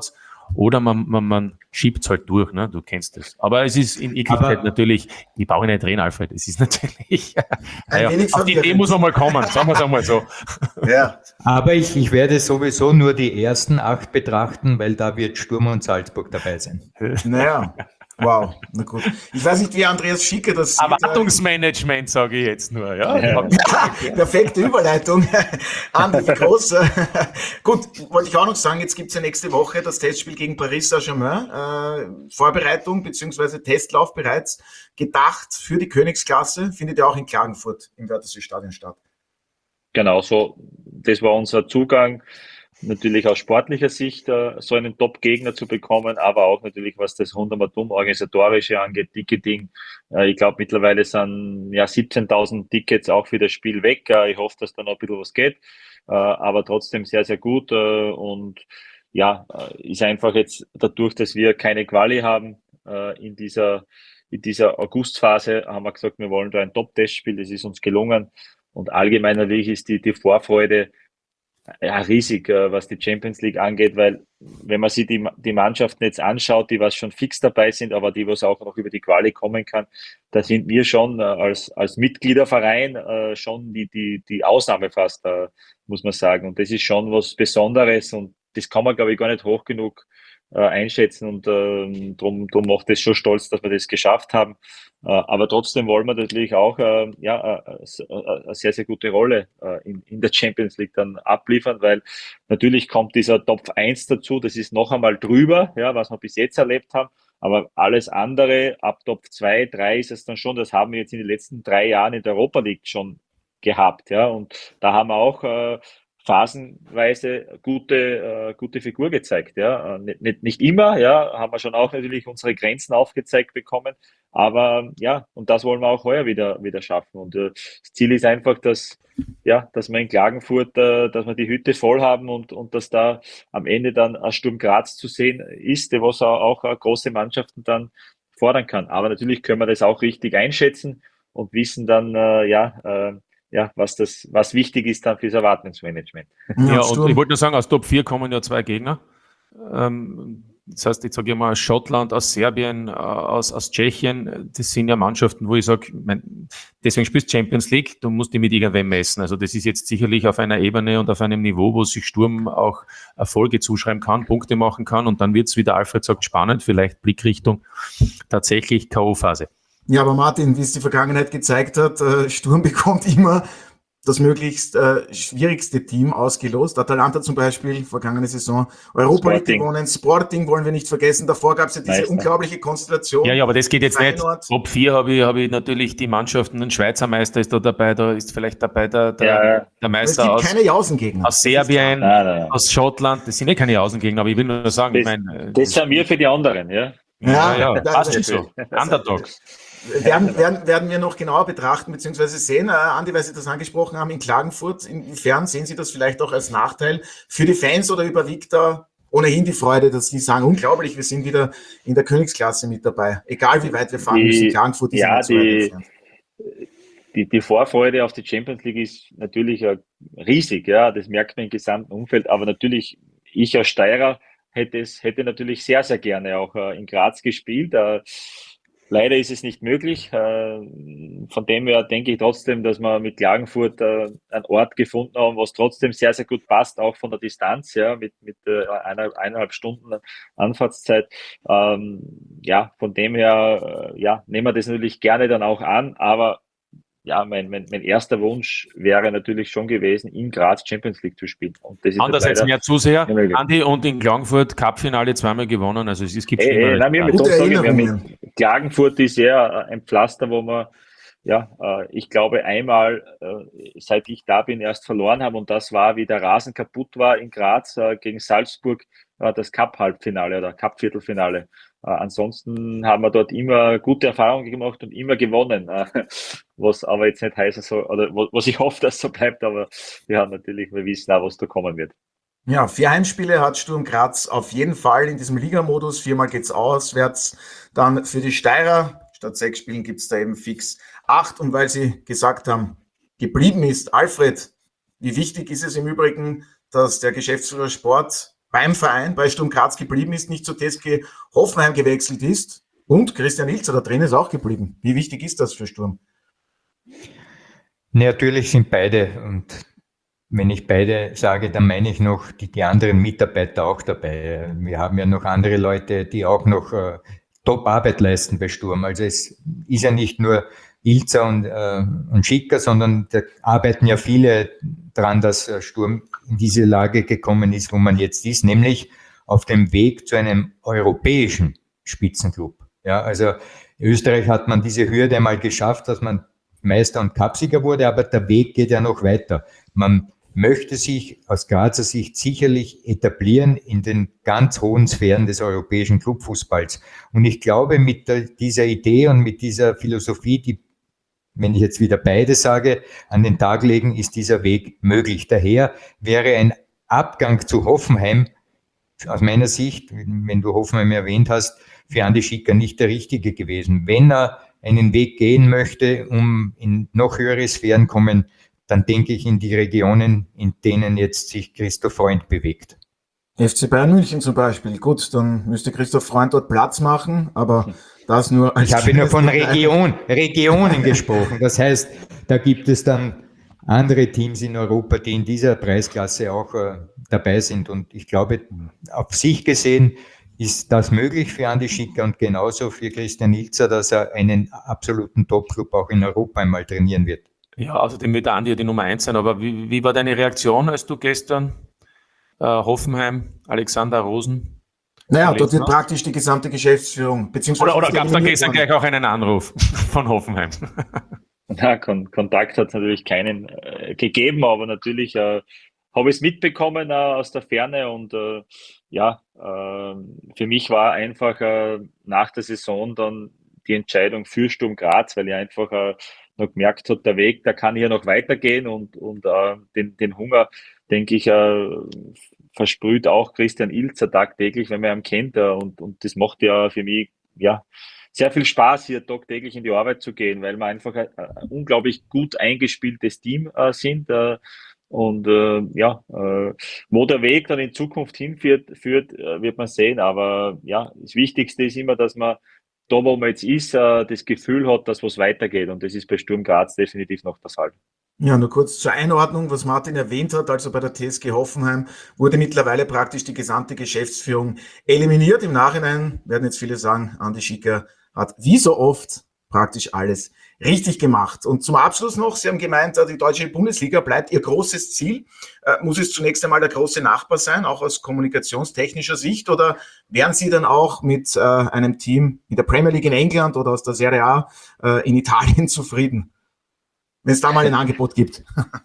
oder man schiebt es halt durch, ne? Du kennst das. Aber es ist in Wirklichkeit natürlich, die brauche ich nicht reden, Alfred, es ist natürlich, auf die Idee muss man mal kommen, sagen wir es einmal so. Ja. Aber ich werde sowieso nur die ersten 8 betrachten, weil da wird Sturm und Salzburg dabei sein. Naja, wow, na gut. Ich weiß nicht, wie Andreas Schicke das sieht. Erwartungsmanagement sage ich jetzt nur, ja. Perfekte Überleitung. Andi, wie groß. Gut, wollte ich auch noch sagen, jetzt gibt es ja nächste Woche das Testspiel gegen Paris Saint-Germain. Vorbereitung bzw. Testlauf bereits gedacht für die Königsklasse, findet ja auch in Klagenfurt im Wörthersee-Stadion statt. Genau, so, das war unser Zugang. Natürlich aus sportlicher Sicht so einen Top-Gegner zu bekommen, aber auch natürlich, was das Rundum organisatorische angeht, Ticketing. Ich glaube, mittlerweile sind 17.000 Tickets auch für das Spiel weg. Ich hoffe, dass da noch ein bisschen was geht, aber trotzdem sehr, sehr gut. Und ja, ist einfach jetzt dadurch, dass wir keine Quali haben in dieser Augustphase, haben wir gesagt, wir wollen da ein Top-Testspiel. Das ist uns gelungen. Und allgemein natürlich ist die Vorfreude riesig, was die Champions League angeht, weil wenn man sich die Mannschaften jetzt anschaut, die was schon fix dabei sind, aber die was auch noch über die Quali kommen kann, da sind wir schon als Mitgliederverein schon die Ausnahme fast, muss man sagen. Und das ist schon was Besonderes und das kann man, glaube ich, gar nicht hoch genug einschätzen und drum macht es schon stolz, dass wir das geschafft haben. Aber trotzdem wollen wir natürlich auch eine sehr, sehr gute Rolle in der Champions League dann abliefern, weil natürlich kommt dieser Top 1 dazu, das ist noch einmal drüber, was wir bis jetzt erlebt haben, aber alles andere, ab Top 2, 3 ist es dann schon, das haben wir jetzt in den letzten 3 Jahren in der Europa League schon gehabt, und da haben wir auch phasenweise gute Figur gezeigt, nicht immer, haben wir schon auch natürlich unsere Grenzen aufgezeigt bekommen, aber und das wollen wir auch heuer wieder schaffen und das Ziel ist einfach, dass wir in Klagenfurt, dass wir die Hütte voll haben und dass da am Ende dann ein Sturm Graz zu sehen ist, der was auch große Mannschaften dann fordern kann, aber natürlich können wir das auch richtig einschätzen und wissen dann, was wichtig ist dann fürs Erwartungsmanagement. Ja, und ich wollte nur sagen, aus Top 4 kommen ja 2 Gegner. Das heißt, ich sage mal aus Schottland, aus Serbien, aus Tschechien, das sind ja Mannschaften, wo ich sage, deswegen spielst du Champions League, du musst dich mit irgendwem messen. Also das ist jetzt sicherlich auf einer Ebene und auf einem Niveau, wo sich Sturm auch Erfolge zuschreiben kann, Punkte machen kann und dann wird es, wie der Alfred sagt, spannend, vielleicht Blickrichtung tatsächlich K.O.-Phase. Ja, aber Martin, wie es die Vergangenheit gezeigt hat, Sturm bekommt immer das möglichst schwierigste Team ausgelost. Atalanta zum Beispiel, vergangene Saison, Europa League gewonnen, Sporting wollen wir nicht vergessen. Davor gab es ja diese unglaubliche Konstellation. Ja, aber das geht jetzt Feyenoord. Nicht. Top 4 habe ich natürlich die Mannschaften, ein Schweizer Meister ist da dabei, da ist vielleicht dabei der Meister es gibt keine Jausengegner. Aus Serbien, aus Schottland, das sind keine Jausengegner, aber ich will nur sagen, das sind wir für die anderen, passt schon so. Underdogs. Werden wir noch genauer betrachten bzw. sehen. Andi, weil Sie das angesprochen haben, in Klagenfurt, inwiefern sehen Sie das vielleicht auch als Nachteil für die Fans oder überwiegt da ohnehin die Freude, dass Sie sagen, unglaublich, wir sind wieder in der Königsklasse mit dabei. Egal wie weit wir fahren müssen, Klagenfurt ist nicht so weit entfernt. Die Vorfreude auf die Champions League ist natürlich riesig, das merkt man im gesamten Umfeld, aber natürlich, ich als Steirer hätte natürlich sehr, sehr gerne auch in Graz gespielt. Leider ist es nicht möglich. Von dem her denke ich trotzdem, dass wir mit Klagenfurt einen Ort gefunden haben, was trotzdem sehr, sehr gut passt, auch von der Distanz, mit 1,5 Stunden Anfahrtszeit. Von dem her, nehmen wir das natürlich gerne dann auch an, aber mein erster Wunsch wäre natürlich schon gewesen, in Graz Champions League zu spielen. Und das ist andererseits mehr Zuseher, Andi, und in Klagenfurt Cup-Finale 2-mal gewonnen. Also es gibt Klagenfurt ist eher ein Pflaster, wo man, ich glaube, einmal, seit ich da bin, erst verloren haben. Und das war, wie der Rasen kaputt war in Graz gegen Salzburg, das Cup-Halbfinale oder Cup-Viertelfinale. Ansonsten haben wir dort immer gute Erfahrungen gemacht und immer gewonnen, was aber jetzt nicht heißen soll, oder was ich hoffe, dass so bleibt, aber wir wissen auch, was da kommen wird. Ja, 4 Heimspiele hat Sturm Graz auf jeden Fall in diesem Ligamodus, 4-mal geht's auswärts, dann für die Steirer, statt 6 Spielen gibt's da eben fix 8 und weil Sie gesagt haben, geblieben ist, Alfred, wie wichtig ist es im Übrigen, dass der Geschäftsführer Sport beim Verein, bei Sturm Graz geblieben ist, nicht zu TSG Hoffenheim gewechselt ist und Christian Ilzer da drin ist auch geblieben. Wie wichtig ist das für Sturm? Natürlich sind beide, und wenn ich beide sage, dann meine ich noch die anderen Mitarbeiter auch dabei. Wir haben ja noch andere Leute, die auch noch Top-Arbeit leisten bei Sturm. Also es ist ja nicht nur Ilzer und Schicker, sondern da arbeiten ja viele dran, dass Sturm in diese Lage gekommen ist, wo man jetzt ist, nämlich auf dem Weg zu einem europäischen Spitzenclub. Ja, also in Österreich hat man diese Hürde mal geschafft, dass man Meister und Cupsieger wurde, aber der Weg geht ja noch weiter. Man möchte sich aus Grazer Sicht sicherlich etablieren in den ganz hohen Sphären des europäischen Clubfußballs. Und ich glaube, mit dieser Idee und mit dieser Philosophie, die, wenn ich jetzt wieder beide sage, an den Tag legen, ist dieser Weg möglich. Daher wäre ein Abgang zu Hoffenheim aus meiner Sicht, wenn du Hoffenheim erwähnt hast, für Andi Schicker nicht der richtige gewesen. Wenn er einen Weg gehen möchte, um in noch höhere Sphären kommen, dann denke ich in die Regionen, in denen jetzt sich Christoph Freund bewegt. FC Bayern München zum Beispiel. Gut, dann müsste Christoph Freund dort Platz machen, aber das nur als... Ich habe nur von Regionen gesprochen. Das heißt, da gibt es dann andere Teams in Europa, die in dieser Preisklasse auch dabei sind. Und ich glaube, auf sich gesehen ist das möglich für Andi Schicker und genauso für Christian Ilzer, dass er einen absoluten Top-Club auch in Europa einmal trainieren wird. Ja, außerdem wird Andi ja die Nummer 1 sein. Aber wie war deine Reaktion, als du gestern Hoffenheim, Alexander Rosen? Naja, dort wird praktisch die gesamte Geschäftsführung, beziehungsweise... Oder gab es da gestern gleich auch einen Anruf von Hoffenheim? Na, Kontakt hat es natürlich keinen gegeben, aber natürlich habe ich es mitbekommen aus der Ferne und für mich war einfach nach der Saison dann die Entscheidung für Sturm Graz, weil ich einfach noch gemerkt habe, der Weg, da kann hier noch weitergehen und den Hunger, denke ich, versprüht auch Christian Ilzer tagtäglich, wenn man ihn kennt und das macht ja für mich, sehr viel Spaß, hier tagtäglich in die Arbeit zu gehen, weil wir einfach ein unglaublich gut eingespieltes Team sind wo der Weg dann in Zukunft hinführt, wird man sehen, aber ja, das Wichtigste ist immer, dass man da, wo man jetzt ist, das Gefühl hat, dass was weitergeht und das ist bei Sturm Graz definitiv noch der Fall. Ja, nur kurz zur Einordnung, was Martin erwähnt hat, also bei der TSG Hoffenheim wurde mittlerweile praktisch die gesamte Geschäftsführung eliminiert. Im Nachhinein werden jetzt viele sagen, Andi Schicker hat wie so oft praktisch alles richtig gemacht. Und zum Abschluss noch, Sie haben gemeint, die deutsche Bundesliga bleibt Ihr großes Ziel. Muss es zunächst einmal der große Nachbar sein, auch aus kommunikationstechnischer Sicht, oder wären Sie dann auch mit einem Team in der Premier League in England oder aus der Serie A in Italien zufrieden, wenn es da mal ein Angebot gibt?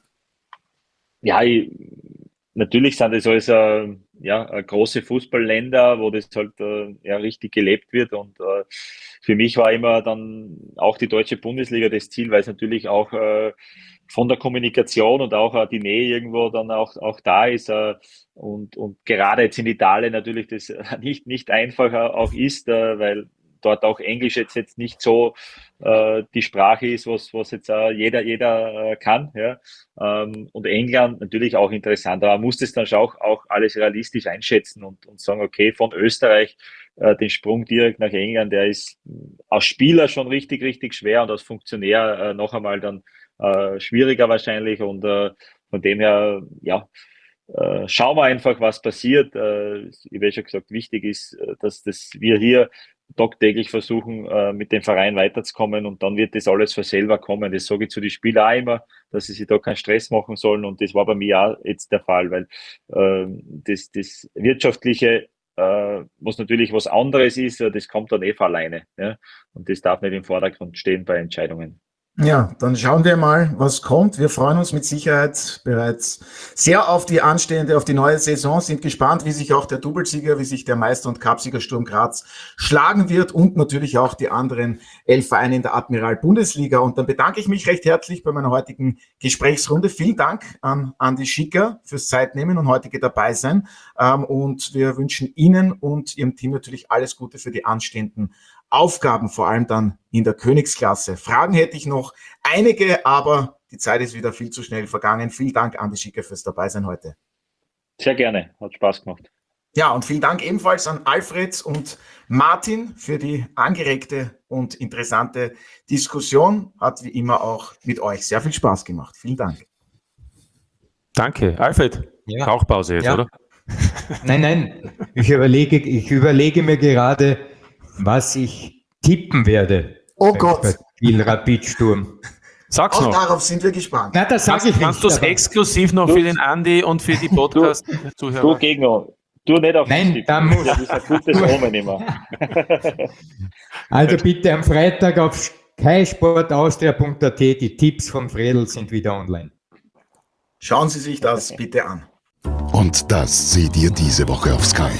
Ja, natürlich sind das alles große Fußballländer, wo das halt richtig gelebt wird und für mich war immer dann auch die deutsche Bundesliga das Ziel, weil es natürlich auch von der Kommunikation und auch die Nähe irgendwo dann auch da ist und gerade jetzt in Italien natürlich das nicht einfach auch ist, weil dort auch Englisch jetzt nicht so die Sprache ist, was jetzt jeder kann. Ja. Und England natürlich auch interessant, aber man muss das dann auch alles realistisch einschätzen und sagen, okay, von Österreich den Sprung direkt nach England, der ist als Spieler schon richtig, richtig schwer und als Funktionär noch einmal dann schwieriger wahrscheinlich und von dem her, schauen wir einfach, was passiert. Ich habe schon gesagt, wichtig ist, dass wir hier tagtäglich versuchen, mit dem Verein weiterzukommen und dann wird das alles von selber kommen. Das sage ich zu den Spielern auch immer, dass sie sich da keinen Stress machen sollen und das war bei mir auch jetzt der Fall, weil das Wirtschaftliche, was natürlich was anderes ist, das kommt dann von alleine. Ja? Und das darf nicht im Vordergrund stehen bei Entscheidungen. Ja, dann schauen wir mal, was kommt. Wir freuen uns mit Sicherheit bereits sehr auf die neue Saison, sind gespannt, wie sich auch der Doublesieger, wie sich der Meister- und Cupsieger Sturm Graz schlagen wird und natürlich auch die anderen 11 Vereine in der Admiral Bundesliga. Und dann bedanke ich mich recht herzlich bei meiner heutigen Gesprächsrunde. Vielen Dank an Andi Schicker fürs Zeitnehmen und heutige dabei sein. Und wir wünschen Ihnen und Ihrem Team natürlich alles Gute für die anstehenden Aufgaben, vor allem dann in der Königsklasse. Fragen hätte ich noch einige, aber die Zeit ist wieder viel zu schnell vergangen. Vielen Dank, Andi Schicker, fürs Dabeisein heute. Sehr gerne, hat Spaß gemacht. Ja, und vielen Dank ebenfalls an Alfred und Martin für die angeregte und interessante Diskussion. Hat wie immer auch mit euch sehr viel Spaß gemacht. Vielen Dank. Danke. Alfred, Ja. Rauchpause jetzt, Ja. oder? Nein, ich überlege mir gerade, was ich tippen werde. Oh beim Gott. Spiel Rapid Sturm. Sag's Auch noch. darauf sind wir gespannt. Na, das sage ich Kannst du nicht. es aber- exklusiv noch für den Andi und für die Du Podcast-Zuhörer? Gegner, du nicht auf Nein, mich da tippen. muss- Das ist ein gutes Omen immer. Also bitte am Freitag auf skysportaustria.at. Die Tipps von Fredel sind wieder online. Schauen Sie sich das bitte an. Und das seht ihr diese Woche auf Sky.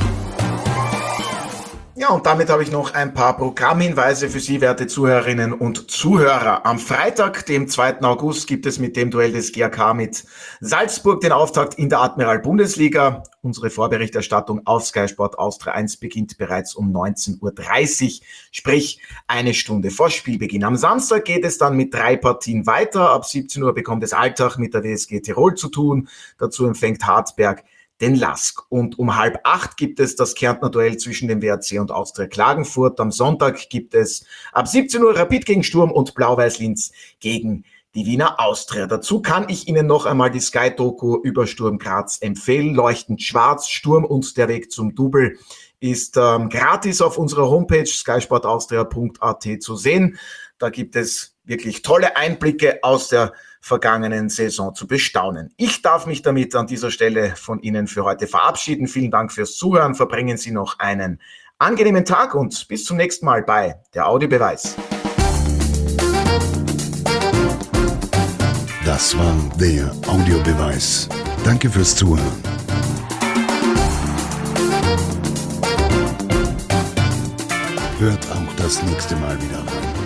Ja, und damit habe ich noch ein paar Programmhinweise für Sie, werte Zuhörerinnen und Zuhörer. Am Freitag, dem 2. August, gibt es mit dem Duell des GAK mit Salzburg den Auftakt in der Admiral-Bundesliga. Unsere Vorberichterstattung auf Sky Sport Austria 1 beginnt bereits um 19.30 Uhr, sprich eine Stunde vor Spielbeginn. Am Samstag geht es dann mit 3 Partien weiter. Ab 17 Uhr bekommt es Altach mit der WSG Tirol zu tun. Dazu empfängt Hartberg den LASK. Und um 7:30 gibt es das Kärntner Duell zwischen dem WRC und Austria Klagenfurt. Am Sonntag gibt es ab 17 Uhr Rapid gegen Sturm und Blau-Weiß-Linz gegen die Wiener Austria. Dazu kann ich Ihnen noch einmal die Sky-Doku über Sturm Graz empfehlen. Leuchtend schwarz, Sturm und der Weg zum Double ist gratis auf unserer Homepage skysportaustria.at zu sehen. Da gibt es wirklich tolle Einblicke aus der vergangenen Saison zu bestaunen. Ich darf mich damit an dieser Stelle von Ihnen für heute verabschieden. Vielen Dank fürs Zuhören. Verbringen Sie noch einen angenehmen Tag und bis zum nächsten Mal bei der Audiobeweis. Das war der Audiobeweis. Danke fürs Zuhören. Hört auch das nächste Mal wieder rein.